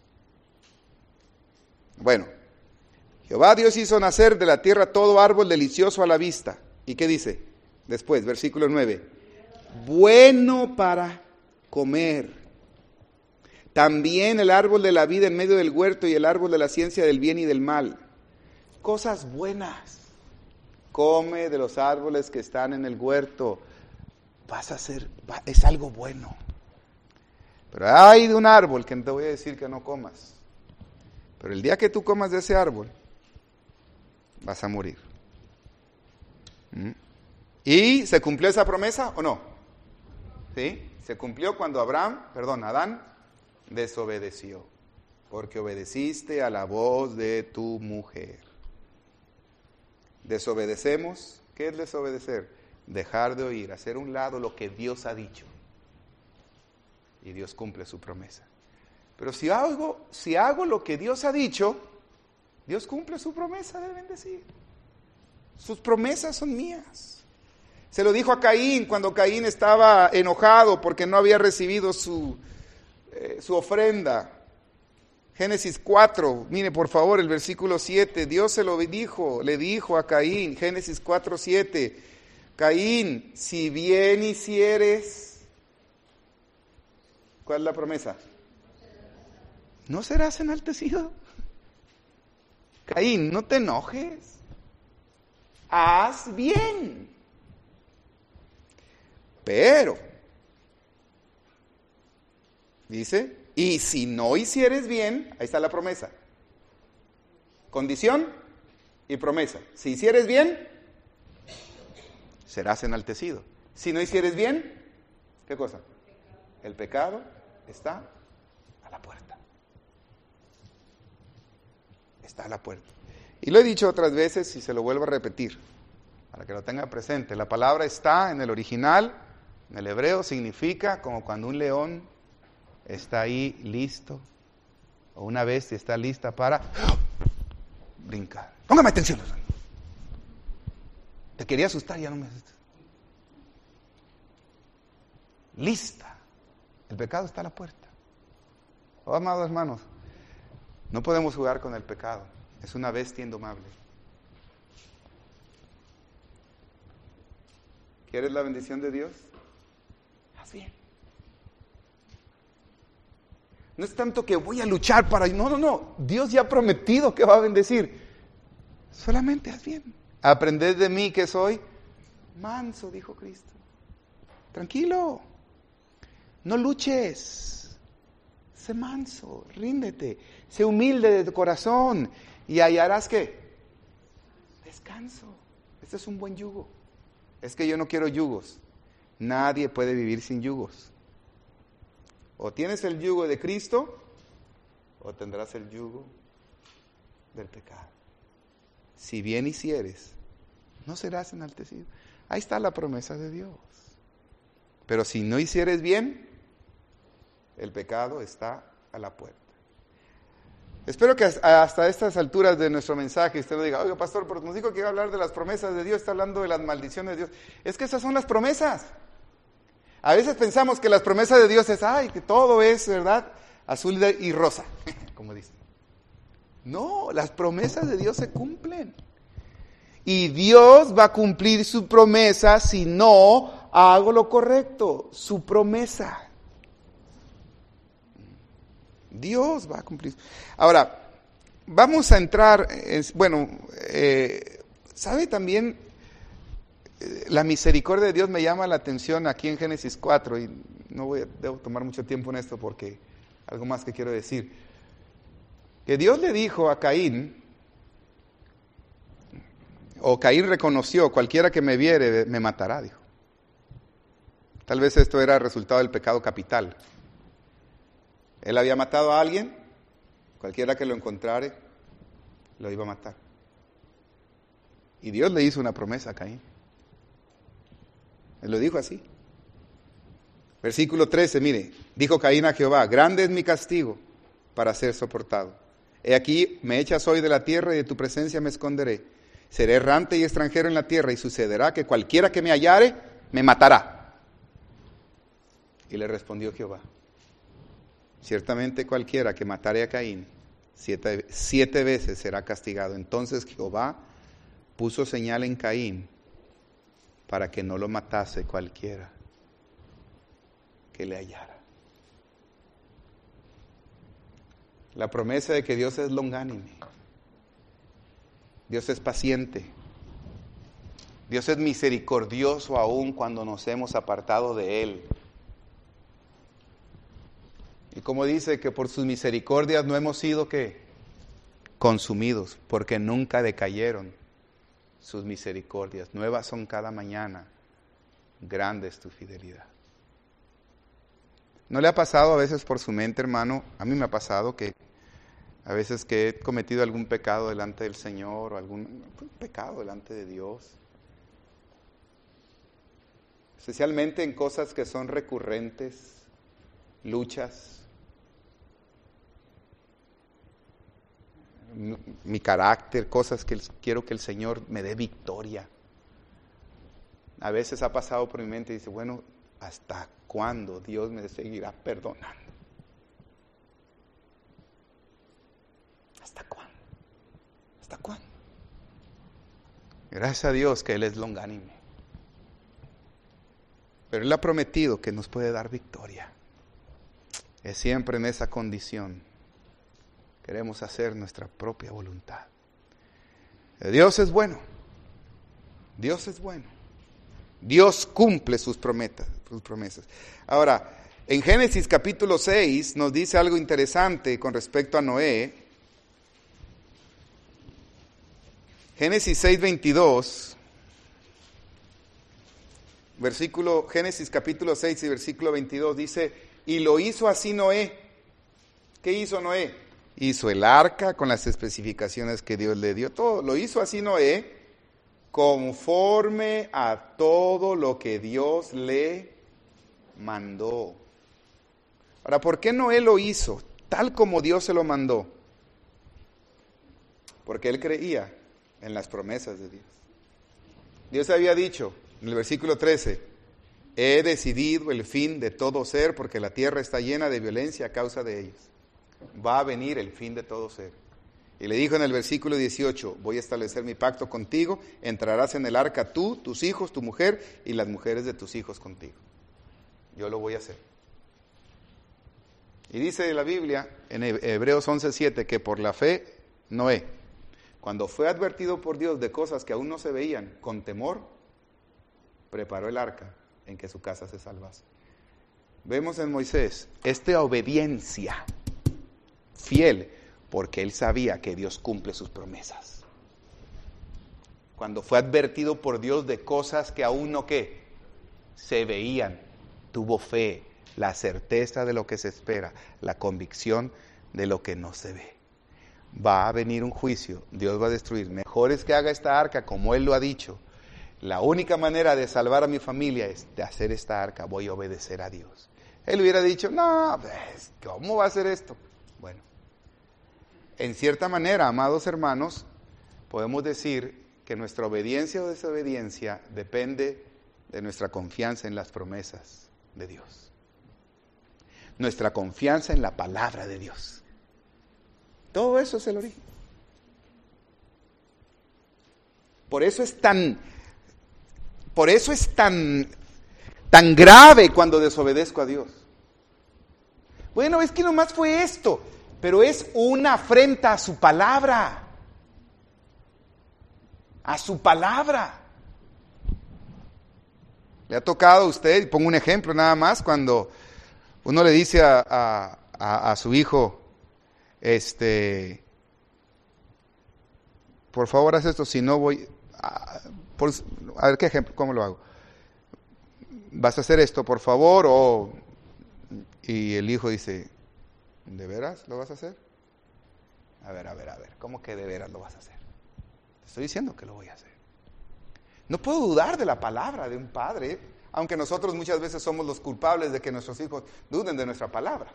Bueno, Jehová Dios hizo nacer de la tierra todo árbol delicioso a la vista. ¿Y qué dice? Después, versículo 9. Bueno para comer. También el árbol de la vida en medio del huerto y el árbol de la ciencia del bien y del mal. Cosas buenas. Come de los árboles que están en el huerto. Es algo bueno. Pero hay de un árbol que te voy a decir que no comas. Pero el día que tú comas de ese árbol, vas a morir. ¿Y se cumplió esa promesa o no? ¿Sí? Se cumplió cuando Adán desobedeció. Porque obedeciste a la voz de tu mujer. Desobedecemos. ¿Qué es desobedecer? Dejar de oír, hacer a un lado lo que Dios ha dicho. Y Dios cumple su promesa. Pero si hago lo que Dios ha dicho, Dios cumple su promesa de bendecir. Sus promesas son mías. Se lo dijo a Caín cuando Caín estaba enojado porque no había recibido su ofrenda. Génesis 4, mire por favor el versículo 7, Dios le dijo a Caín, Génesis 4, 7, Caín, si bien hicieres, ¿cuál es la promesa? ¿No serás enaltecido? Caín, no te enojes, haz bien. Pero, dice, y si no hicieres bien, ahí está la promesa. Condición y promesa. Si hicieres bien, serás enaltecido. Si no hicieres bien, ¿qué cosa? El pecado está a la puerta. Está a la puerta. Y lo he dicho otras veces y se lo vuelvo a repetir, para que lo tenga presente. La palabra está en el original, en el hebreo, significa como cuando un león está ahí listo, o una bestia está lista para brincar. Póngame atención. Te quería asustar, ya no me asustas. Lista. El pecado está a la puerta. Oh, amados hermanos, no podemos jugar con el pecado. Es una bestia indomable. ¿Quieres la bendición de Dios? Haz bien. No es tanto que voy a luchar para... No. Dios ya ha prometido que va a bendecir. Solamente haz bien. Aprended de mí que soy manso, dijo Cristo. Tranquilo. No luches. Sé manso, ríndete. Sé humilde de corazón. Y hallarás ¿qué? Descanso. Este es un buen yugo. Es que yo no quiero yugos. Nadie puede vivir sin yugos. O tienes el yugo de Cristo, o tendrás el yugo del pecado. Si bien hicieres, no serás enaltecido. Ahí está la promesa de Dios. Pero si no hicieres bien, el pecado está a la puerta. Espero que hasta estas alturas de nuestro mensaje usted no diga, oiga pastor, pero nos dijo que iba a hablar de las promesas de Dios, está hablando de las maldiciones de Dios. Es que esas son las promesas. A veces pensamos que las promesas de Dios es, que todo es, ¿verdad?, azul y rosa, como dicen. No, las promesas de Dios se cumplen. Y Dios va a cumplir su promesa si no hago lo correcto, su promesa. Dios va a cumplir. Ahora, vamos a entrar, ¿sabe también? La misericordia de Dios me llama la atención aquí en Génesis 4 y debo tomar mucho tiempo en esto porque algo más que quiero decir. Que Dios le dijo a Caín, o Caín reconoció, cualquiera que me viere me matará, dijo. Tal vez esto era resultado del pecado capital. Él había matado a alguien, cualquiera que lo encontrare lo iba a matar. Y Dios le hizo una promesa a Caín. Él lo dijo así. Versículo 13, mire, dijo Caín a Jehová, grande es mi castigo para ser soportado. He aquí, me echas hoy de la tierra y de tu presencia me esconderé. Seré errante y extranjero en la tierra y sucederá que cualquiera que me hallare, me matará. Y le respondió Jehová, ciertamente cualquiera que matare a Caín, 7 veces será castigado. Entonces Jehová puso señal en Caín para que no lo matase cualquiera que le hallara. La promesa de que Dios es longánime, Dios es paciente, Dios es misericordioso aún cuando nos hemos apartado de Él. Y como dice que por sus misericordias no hemos sido ¿qué? Consumidos, porque nunca decayeron sus misericordias. Nuevas son cada mañana. Grande es tu fidelidad. ¿No le ha pasado a veces por su mente, hermano? A mí me ha pasado que a veces que he cometido algún pecado delante del Señor o algún pecado delante de Dios. Especialmente en cosas que son recurrentes, luchas. Mi carácter, cosas que quiero que el Señor me dé victoria. A veces ha pasado por mi mente y dice, bueno, ¿hasta cuándo Dios me seguirá perdonando? ¿Hasta cuándo? ¿Hasta cuándo? Gracias a Dios que Él es longánime. Pero Él ha prometido que nos puede dar victoria. Es siempre en esa condición. Queremos hacer nuestra propia voluntad. Dios es bueno. Dios es bueno. Dios cumple sus promesas. Ahora, en Génesis capítulo 6 nos dice algo interesante con respecto a Noé. Génesis 6:22, Génesis capítulo 6 y versículo 22 dice, y lo hizo así Noé. ¿Qué hizo Noé? Hizo el arca con las especificaciones que Dios le dio, todo. Lo hizo así Noé, conforme a todo lo que Dios le mandó. Ahora, ¿por qué Noé lo hizo tal como Dios se lo mandó? Porque él creía en las promesas de Dios. Dios había dicho en el versículo 13, he decidido el fin de todo ser porque la tierra está llena de violencia a causa de ellos. Va a venir el fin de todo ser. Y le dijo en el versículo 18, voy a establecer mi pacto contigo, entrarás en el arca tú, tus hijos, tu mujer y las mujeres de tus hijos contigo. Yo lo voy a hacer. Y dice la Biblia en Hebreos 11:7 que por la fe Noé, cuando fue advertido por Dios de cosas que aún no se veían, con temor, preparó el arca en que su casa se salvase. Vemos en Moisés esta obediencia fiel, porque él sabía que Dios cumple sus promesas. Cuando fue advertido por Dios de cosas que aún no ¿qué? Se veían, tuvo fe, la certeza de lo que se espera, la convicción de lo que no se ve. Va a venir un juicio, Dios va a destruir. Mejor es que haga esta arca como Él lo ha dicho. La única manera de salvar a mi familia es de hacer esta arca, voy a obedecer a Dios. Él hubiera dicho, no, pues, ¿cómo va a hacer esto? Bueno, en cierta manera, amados hermanos, podemos decir que nuestra obediencia o desobediencia depende de nuestra confianza en las promesas de Dios. Nuestra confianza en la palabra de Dios. Todo eso es el origen. Por eso es tan grave cuando desobedezco a Dios. Bueno, es que nomás fue esto, pero es una afrenta a su palabra. A su palabra. ¿Le ha tocado a usted? Y pongo un ejemplo nada más, cuando uno le dice a su hijo, por favor haz esto, si no voy, a ver qué ejemplo, ¿cómo lo hago? ¿Vas a hacer esto, por favor? Y el hijo dice, ¿de veras lo vas a hacer? A ver, ¿cómo que de veras lo vas a hacer? Te estoy diciendo que lo voy a hacer. No puedo dudar de la palabra de un padre, aunque nosotros muchas veces somos los culpables de que nuestros hijos duden de nuestra palabra.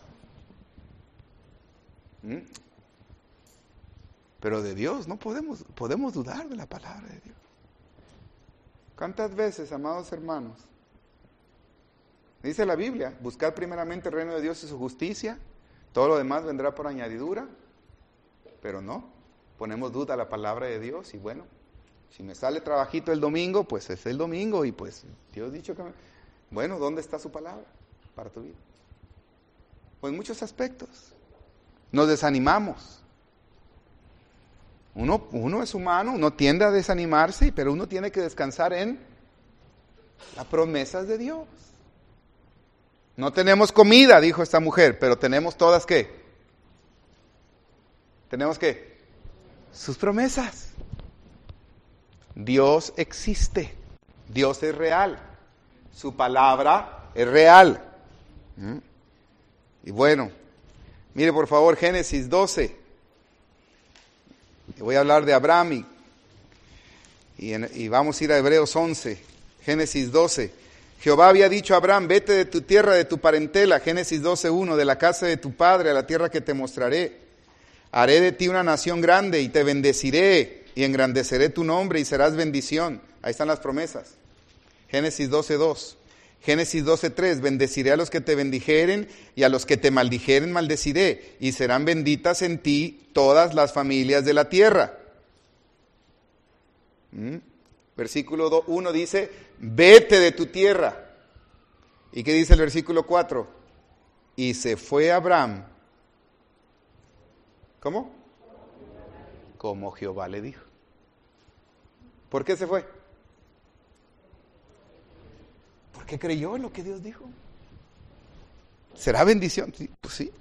Pero de Dios no podemos dudar de la palabra de Dios. ¿Cuántas veces, amados hermanos, dice la Biblia, buscad primeramente el reino de Dios y su justicia, todo lo demás vendrá por añadidura? Pero no, ponemos duda a la palabra de Dios y bueno, si me sale trabajito el domingo, pues es el domingo y pues Dios ha dicho que... Bueno, ¿dónde está su palabra para tu vida? Pues en muchos aspectos. Nos desanimamos. Uno es humano, uno tiende a desanimarse, pero uno tiene que descansar en las promesas de Dios. No tenemos comida, dijo esta mujer, pero tenemos todas ¿qué? ¿Tenemos qué? Sus promesas. Dios existe. Dios es real. Su palabra es real. Y bueno, mire por favor Génesis 12. Voy a hablar de Abraham y vamos a ir a Hebreos 11. Génesis 12. Jehová había dicho a Abraham, vete de tu tierra, de tu parentela. Génesis 12:1, de la casa de tu padre a la tierra que te mostraré. Haré de ti una nación grande y te bendeciré y engrandeceré tu nombre y serás bendición. Ahí están las promesas. Génesis 12:2. Génesis 12:3, bendeciré a los que te bendijeren y a los que te maldijeren maldeciré y serán benditas en ti todas las familias de la tierra. Versículo 1 dice, vete de tu tierra. ¿Y qué dice el versículo 4? Y se fue Abraham. ¿Cómo? Como Jehová le dijo. ¿Por qué se fue? Porque creyó en lo que Dios dijo. ¿Será bendición? Sí, pues sí.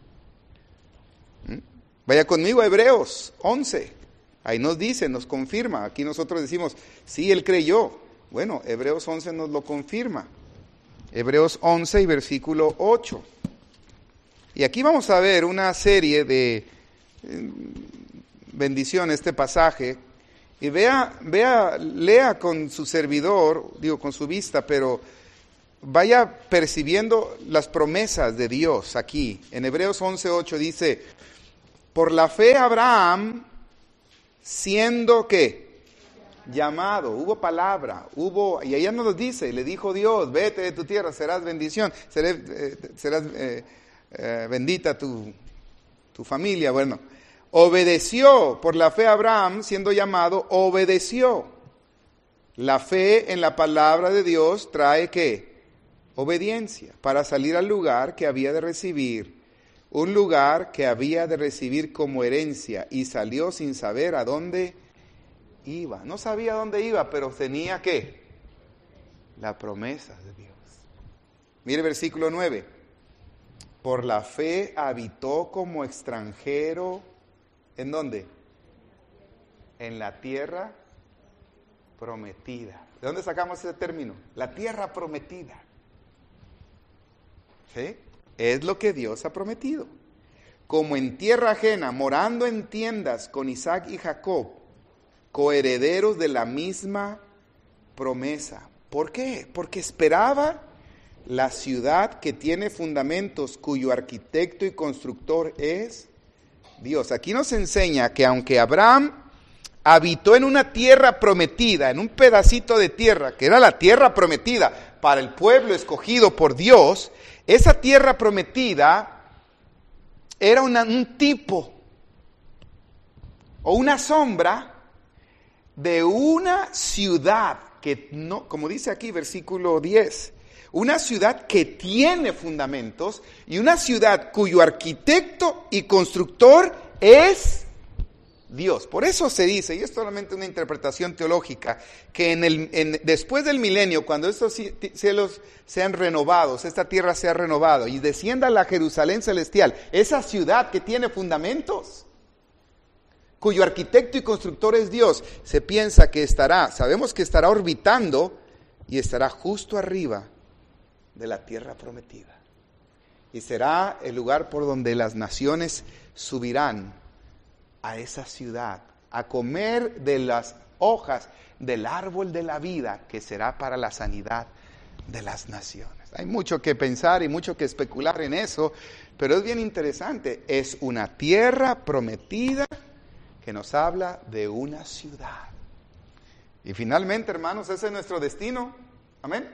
Vaya conmigo a Hebreos 11. Ahí nos dice, nos confirma. Aquí nosotros decimos, sí, él creyó. Bueno, Hebreos 11 nos lo confirma. Hebreos 11 y versículo 8. Y aquí vamos a ver una serie de bendiciones, este pasaje. Y lea con su servidor, digo con su vista, pero vaya percibiendo las promesas de Dios aquí. En Hebreos 11:8 dice, por la fe Abraham, siendo ¿qué? Llamado, hubo palabra, y allá nos lo dice, le dijo Dios, vete de tu tierra, serás bendición, serás bendita tu familia. Bueno, obedeció, por la fe Abraham, siendo llamado, obedeció. La fe en la palabra de Dios trae ¿qué? Obediencia, para salir al lugar que había de recibir, un lugar que había de recibir como herencia, y salió sin saber a dónde iba. No sabía a dónde iba, pero tenía ¿qué? La promesa de Dios. Mire versículo 9. Por la fe habitó como extranjero, ¿en dónde? En la tierra prometida. ¿De dónde sacamos ese término? La tierra prometida. ¿Sí? Es lo que Dios ha prometido. Como en tierra ajena, morando en tiendas con Isaac y Jacob, coherederos de la misma promesa. ¿Por qué? Porque esperaba la ciudad que tiene fundamentos, cuyo arquitecto y constructor es Dios. Aquí nos enseña que aunque Abraham habitó en una tierra prometida, en un pedacito de tierra, que era la tierra prometida para el pueblo escogido por Dios, esa tierra prometida era un tipo o una sombra de una ciudad que no, como dice aquí versículo 10, una ciudad que tiene fundamentos y una ciudad cuyo arquitecto y constructor es Dios. Por eso se dice, y es solamente una interpretación teológica, que después del milenio, cuando estos cielos sean renovados, esta tierra sea renovada y descienda la Jerusalén celestial, esa ciudad que tiene fundamentos, cuyo arquitecto y constructor es Dios, se piensa que sabemos que estará orbitando y estará justo arriba de la tierra prometida. Y será el lugar por donde las naciones subirán a esa ciudad, a comer de las hojas del árbol de la vida, que será para la sanidad de las naciones. Hay mucho que pensar y mucho que especular en eso, pero es bien interesante. Es una tierra prometida que nos habla de una ciudad. Y finalmente, hermanos, ese es nuestro destino. Amén.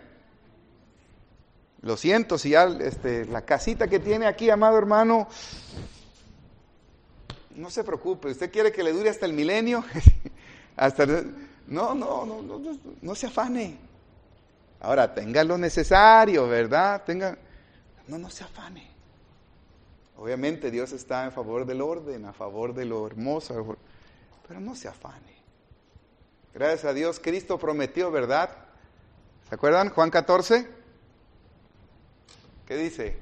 Lo siento si ya la casita que tiene aquí, amado hermano, no se preocupe. ¿Usted quiere que le dure hasta el milenio? No se afane. Ahora, tenga lo necesario, ¿verdad? No se afane. Obviamente Dios está en favor del orden, a favor de lo hermoso, pero no se afane. Gracias a Dios, Cristo prometió, ¿verdad? ¿Se acuerdan? Juan 14. ¿Qué dice?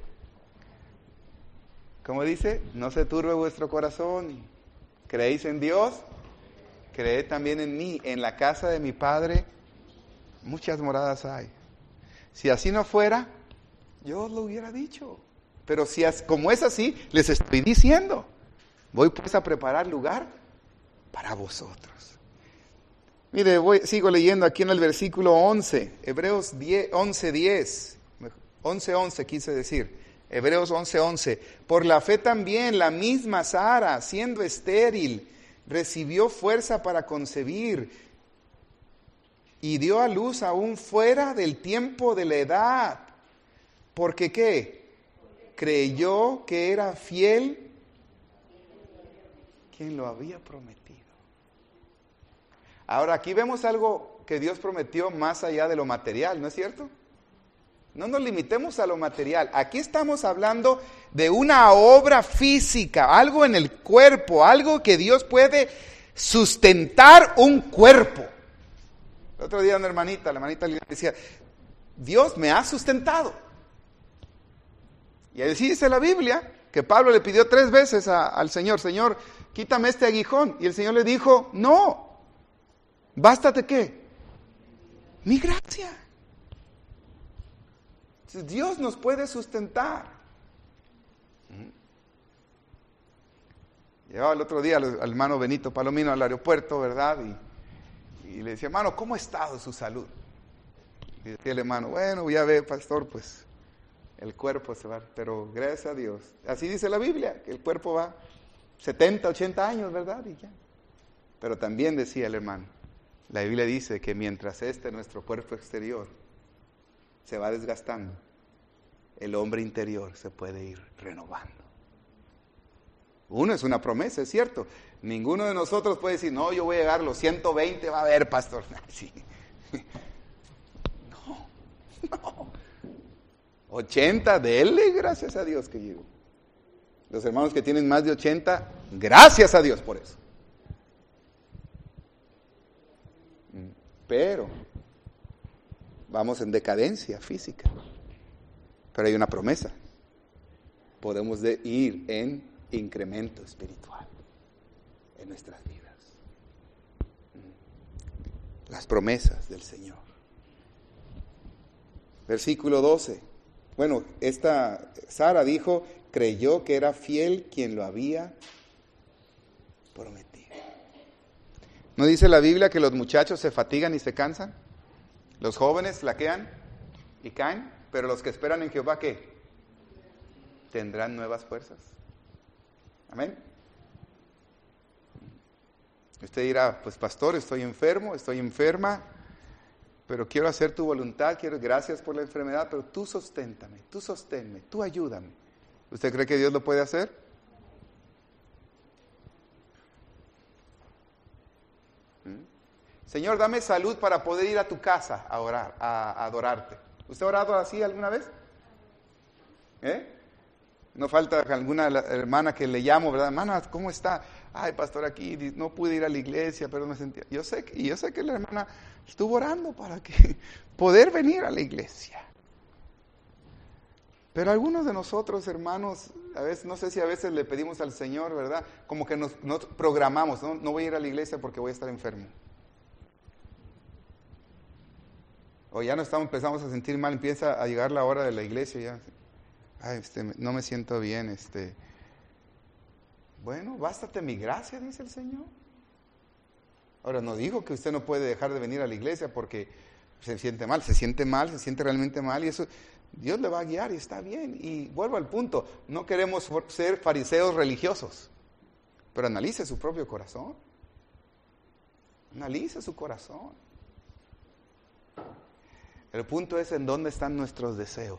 ¿Cómo dice? No se turbe vuestro corazón. ¿Creéis en Dios? Creed también en mí. En la casa de mi Padre muchas moradas hay. Si así no fuera, yo os lo hubiera dicho. Pero si como es así, les estoy diciendo. Voy pues a preparar lugar para vosotros. Mire, sigo leyendo aquí en el versículo 11. Hebreos 11:10. 11:11 quise decir. Hebreos 11:11. Por la fe también la misma Sara, siendo estéril, recibió fuerza para concebir y dio a luz aún fuera del tiempo de la edad. ¿Porque qué? Creyó que era fiel quien lo había prometido. Ahora aquí vemos algo que Dios prometió más allá de lo material, ¿no es cierto? No nos limitemos a lo material. Aquí estamos hablando de una obra física, algo en el cuerpo, algo que Dios puede sustentar un cuerpo. El otro día la hermanita le decía, Dios me ha sustentado. Y así dice la Biblia, que Pablo le pidió 3 veces al Señor, Señor, quítame este aguijón. Y el Señor le dijo, no, bástate ¿qué? Mi gracia. Dios nos puede sustentar. Llevaba el otro día al hermano Benito Palomino al aeropuerto, ¿verdad? Y le decía, hermano, ¿cómo ha estado su salud? Y decía el hermano, bueno, ya ve, pastor, pues el cuerpo se va, pero gracias a Dios. Así dice la Biblia, que el cuerpo va 70, 80 años, ¿verdad? Y ya. Pero también decía el hermano, la Biblia dice que mientras nuestro cuerpo exterior se va desgastando, el hombre interior se puede ir renovando. Uno es una promesa, es cierto. Ninguno de nosotros puede decir, no, yo voy a llegar a los 120, va a haber, pastor. Sí. No. 80, dele gracias a Dios que llegó. Los hermanos que tienen más de 80, gracias a Dios por eso. Pero vamos en decadencia física. Pero hay una promesa. Podemos ir en incremento espiritual en nuestras vidas. Las promesas del Señor. Versículo 12. Bueno, esta Sara dijo, creyó que era fiel quien lo había prometido. ¿No dice la Biblia que los muchachos se fatigan y se cansan? Los jóvenes flaquean y caen, pero los que esperan en Jehová, ¿qué? Tendrán nuevas fuerzas. Amén. Usted dirá, pues pastor, estoy enfermo, estoy enferma, pero quiero hacer tu voluntad, gracias por la enfermedad, pero tú sosténtame, tú sosténme, tú ayúdame. ¿Usted cree que Dios lo puede hacer? Señor, dame salud para poder ir a tu casa a orar, a adorarte. ¿Usted ha orado así alguna vez? No falta alguna hermana que le llamo, ¿verdad? Hermana, ¿cómo está? Ay, pastor, aquí no pude ir a la iglesia, pero me sentía. Yo sé que la hermana estuvo orando para que poder venir a la iglesia. Pero algunos de nosotros, hermanos, a veces, no sé si a veces le pedimos al Señor, ¿verdad? Como que nos programamos, no voy a ir a la iglesia porque voy a estar enfermo. O ya empezamos a sentir mal, empieza a llegar la hora de la iglesia, ya. Ay, no me siento bien, Bueno, bástate mi gracia, dice el Señor. Ahora, no digo que usted no puede dejar de venir a la iglesia porque se siente realmente mal, y eso Dios le va a guiar y está bien. Y vuelvo al punto, no queremos ser fariseos religiosos, pero analice su propio corazón. Analice su corazón. El punto es en dónde están nuestros deseos.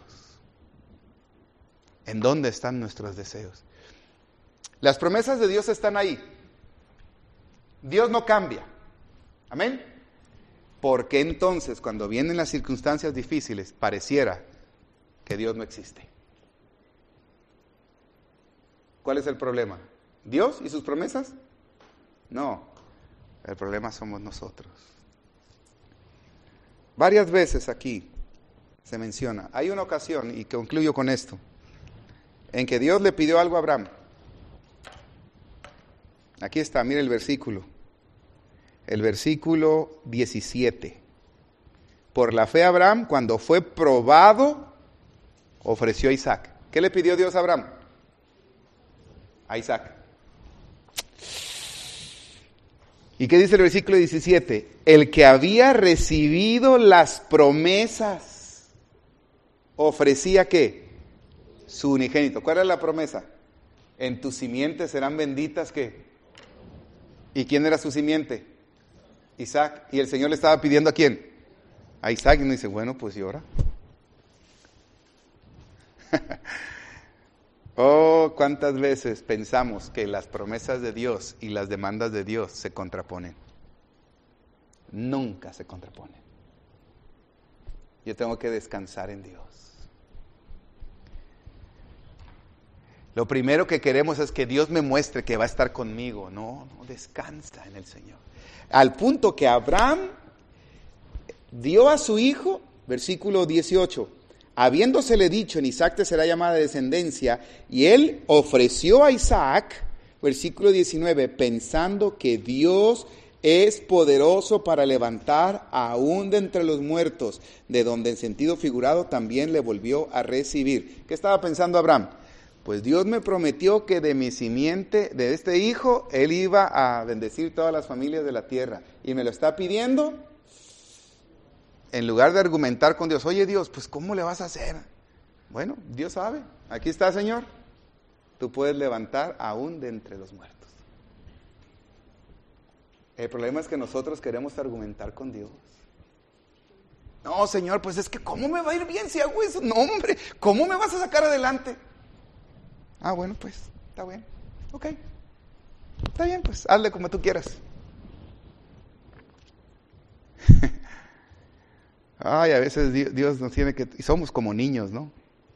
¿En dónde están nuestros deseos? Las promesas de Dios están ahí. Dios no cambia. Amén. ¿Por qué entonces, cuando vienen las circunstancias difíciles, pareciera que Dios no existe? ¿Cuál es el problema? ¿Dios y sus promesas? No. El problema somos nosotros. Varias veces aquí se menciona. Hay una ocasión, y concluyo con esto, en que Dios le pidió algo a Abraham. Aquí está, mire el versículo. El versículo 17. Por la fe Abraham, cuando fue probado, ofreció a Isaac. ¿Qué le pidió Dios a Abraham? A Isaac. ¿Y qué dice el versículo 17? El que había recibido las promesas, ofrecía ¿qué? Su unigénito. ¿Cuál era la promesa? En tu simiente serán benditas ¿qué? ¿Y quién era su simiente? Isaac. ¿Y el Señor le estaba pidiendo a quién? A Isaac. Y uno dice, bueno, pues llora. Oh, cuántas veces pensamos que las promesas de Dios y las demandas de Dios se contraponen. Nunca se contraponen. Yo tengo que descansar en Dios. Lo primero que queremos es que Dios me muestre que va a estar conmigo. No, descansa en el Señor. Al punto que Abraham dio a su hijo, versículo 18, habiéndosele dicho, en Isaac te será llamada descendencia, y él ofreció a Isaac, versículo 19, pensando que Dios es poderoso para levantar aún de entre los muertos, de donde en sentido figurado también le volvió a recibir. ¿Qué estaba pensando Abraham? Pues Dios me prometió que de mi simiente, de este hijo, él iba a bendecir todas las familias de la tierra. Y me lo está pidiendo. En lugar de argumentar con Dios, oye Dios, pues ¿cómo le vas a hacer? Bueno, Dios sabe. Aquí está, Señor. Tú puedes levantar aún de entre los muertos. El problema es que nosotros queremos argumentar con Dios. No, Señor, pues es que ¿cómo me va a ir bien si hago eso? No, hombre, ¿cómo me vas a sacar adelante? Ah, bueno, pues, está bien. Ok. Está bien, pues, hazle como tú quieras. Ay, a veces Dios nos tiene que... Y somos como niños, ¿no?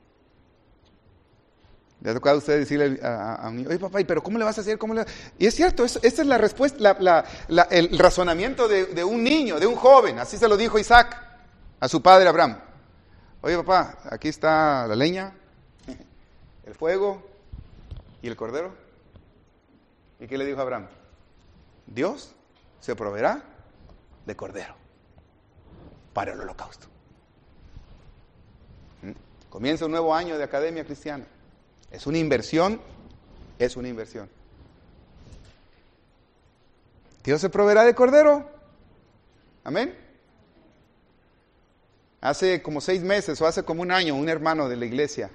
¿Le ha tocado a usted decirle a un niño, oye papá, pero ¿cómo le vas a hacer? ¿Cómo le... Y es cierto, esta es la respuesta, el razonamiento de un niño, de un joven. Así se lo dijo Isaac a su padre Abraham. Oye papá, aquí está la leña, el fuego y el cordero. ¿Y qué le dijo Abraham? Dios se proveerá de cordero para el holocausto. Comienza un nuevo año de academia cristiana. Es una inversión, es una inversión. Dios se proveerá de cordero. Amén. Hace como 6 meses o hace como un año, un hermano de la iglesia,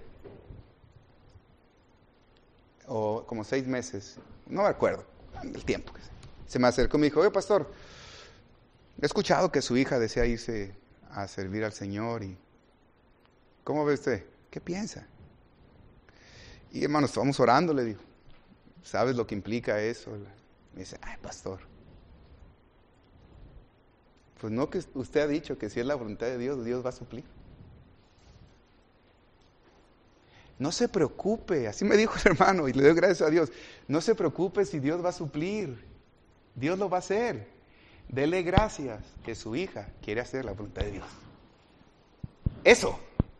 o como 6 meses, no me acuerdo el tiempo, se me acercó y me dijo, oye pastor, he escuchado que su hija desea irse a servir al Señor y ¿cómo ve usted? ¿Qué piensa? Y hermano, estamos orando, le digo. ¿Sabes lo que implica eso? Me dice, ay pastor, pues no, que usted ha dicho que si es la voluntad de Dios, Dios va a suplir. No se preocupe, así me dijo el hermano y le doy gracias a Dios. No se preocupe si Dios va a suplir, Dios lo va a hacer. Dele gracias que su hija quiere hacer la voluntad de Dios. Eso,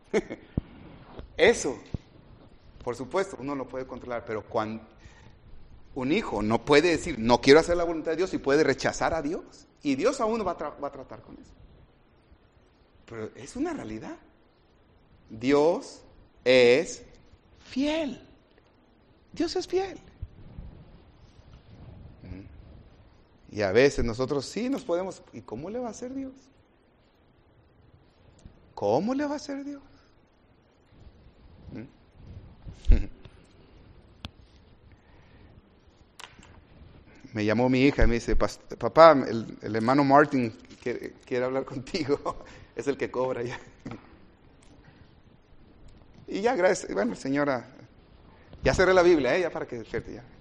eso, por supuesto, uno lo puede controlar, pero cuando un hijo no puede decir, no quiero hacer la voluntad de Dios y puede rechazar a Dios, y Dios aún va a tratar con eso. Pero es una realidad. Dios es fiel. Dios es fiel. Y a veces nosotros sí nos podemos... ¿Y cómo le va a hacer Dios? ¿Cómo le va a hacer Dios? Me llamó mi hija y me dice, papá, el hermano Martin quiere hablar contigo. Es el que cobra ya. Y ya, gracias. Bueno, señora, ya cerré la Biblia, ya para que despierte ya.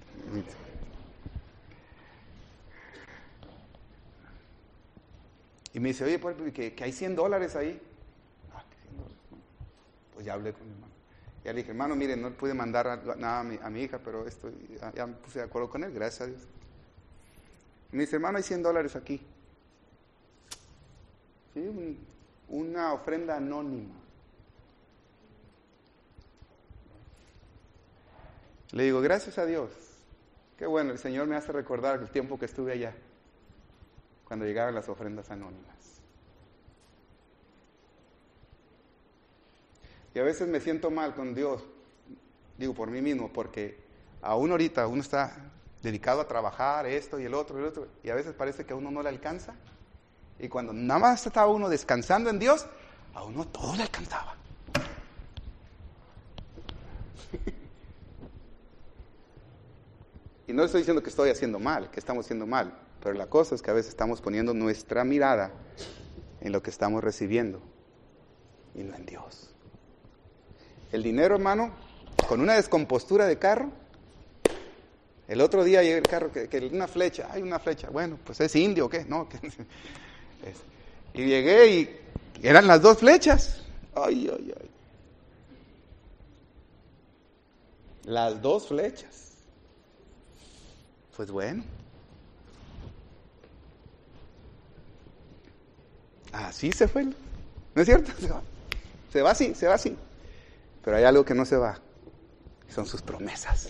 Y me dice, oye, que hay $100 ahí. Ah, ¿qué $100? Pues ya hablé con mi hermano. Ya le dije, hermano, mire, no pude mandar nada a mi hija, pero esto ya me puse de acuerdo con él, gracias a Dios. Y me dice, hermano, hay $100 aquí. Sí, una ofrenda anónima. Le digo, gracias a Dios. Qué bueno, el Señor me hace recordar el tiempo que estuve allá, cuando llegaban las ofrendas anónimas. Y a veces me siento mal con Dios, digo por mí mismo, porque aún ahorita uno está dedicado a trabajar esto y el otro, y a veces parece que a uno no le alcanza. Y cuando nada más estaba uno descansando en Dios, a uno todo le alcanzaba. Y no estoy diciendo que estoy haciendo mal, que estamos haciendo mal, pero la cosa es que a veces estamos poniendo nuestra mirada en lo que estamos recibiendo y no en Dios. El dinero, hermano, con una descompostura de carro. El otro día llega el carro, que una flecha, hay una flecha, bueno, pues es indio o qué, no. Y llegué y eran las dos flechas. Ay. Las dos flechas. Pues bueno. Así se fue. ¿No es cierto? Se va así. Pero hay algo que no se va. Son sus promesas.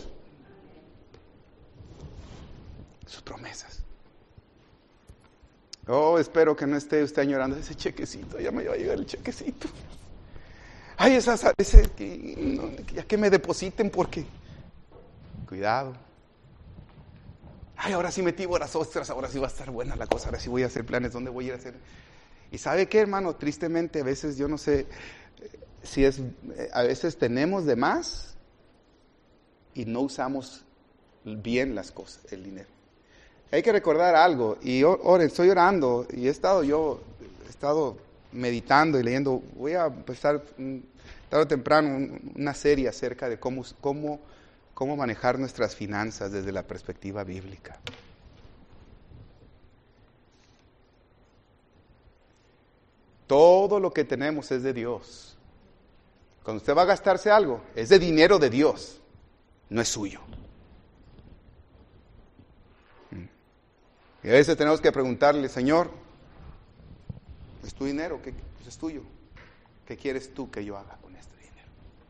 Sus promesas. Oh, espero que no esté usted añorando ese chequecito. Ya me va a llegar el chequecito. Ay, ya que me depositen porque... Cuidado. Ay, ahora sí metí horas ostras, ahora sí va a estar buena la cosa, ahora sí voy a hacer planes, ¿dónde voy a ir a hacer? Y ¿sabe qué, hermano? Tristemente, a veces yo no sé si a veces tenemos de más y no usamos bien las cosas, el dinero. Hay que recordar algo, y ahora estoy orando, y he estado meditando y leyendo. Voy a empezar tarde o temprano una serie acerca de cómo manejar nuestras finanzas desde la perspectiva bíblica. Todo lo que tenemos es de Dios. Cuando usted va a gastarse algo, es de dinero de Dios, no es suyo. Y a veces tenemos que preguntarle, Señor, ¿es tu dinero? Pues es tuyo. ¿Qué quieres tú que yo haga con este dinero?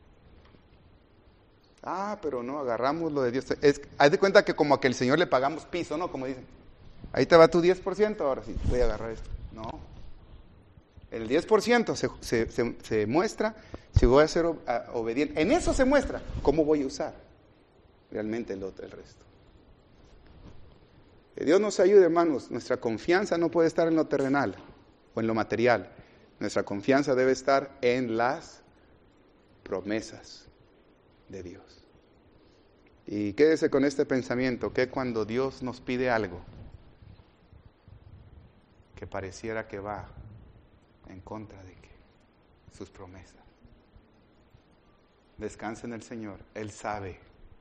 Pero no, agarramos lo de Dios. Haz de cuenta que como a que el Señor le pagamos piso, ¿no? Como dicen, ahí te va tu 10%, ahora sí, voy a agarrar esto. No. El 10% se muestra si voy a ser obediente. En eso se muestra cómo voy a usar realmente el resto. Que Dios nos ayude, hermanos. Nuestra confianza no puede estar en lo terrenal o en lo material. Nuestra confianza debe estar en las promesas de Dios. Y quédese con este pensamiento, que cuando Dios nos pide algo que pareciera que va en contra de sus promesas, descanse en el Señor. Él sabe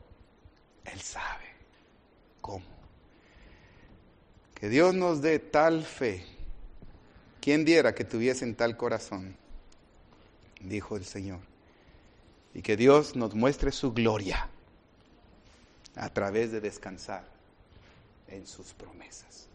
cómo. Que Dios nos dé tal fe. ¿Quién diera que tuviesen tal corazón? Dijo el Señor. Y que Dios nos muestre su gloria a través de descansar en sus promesas.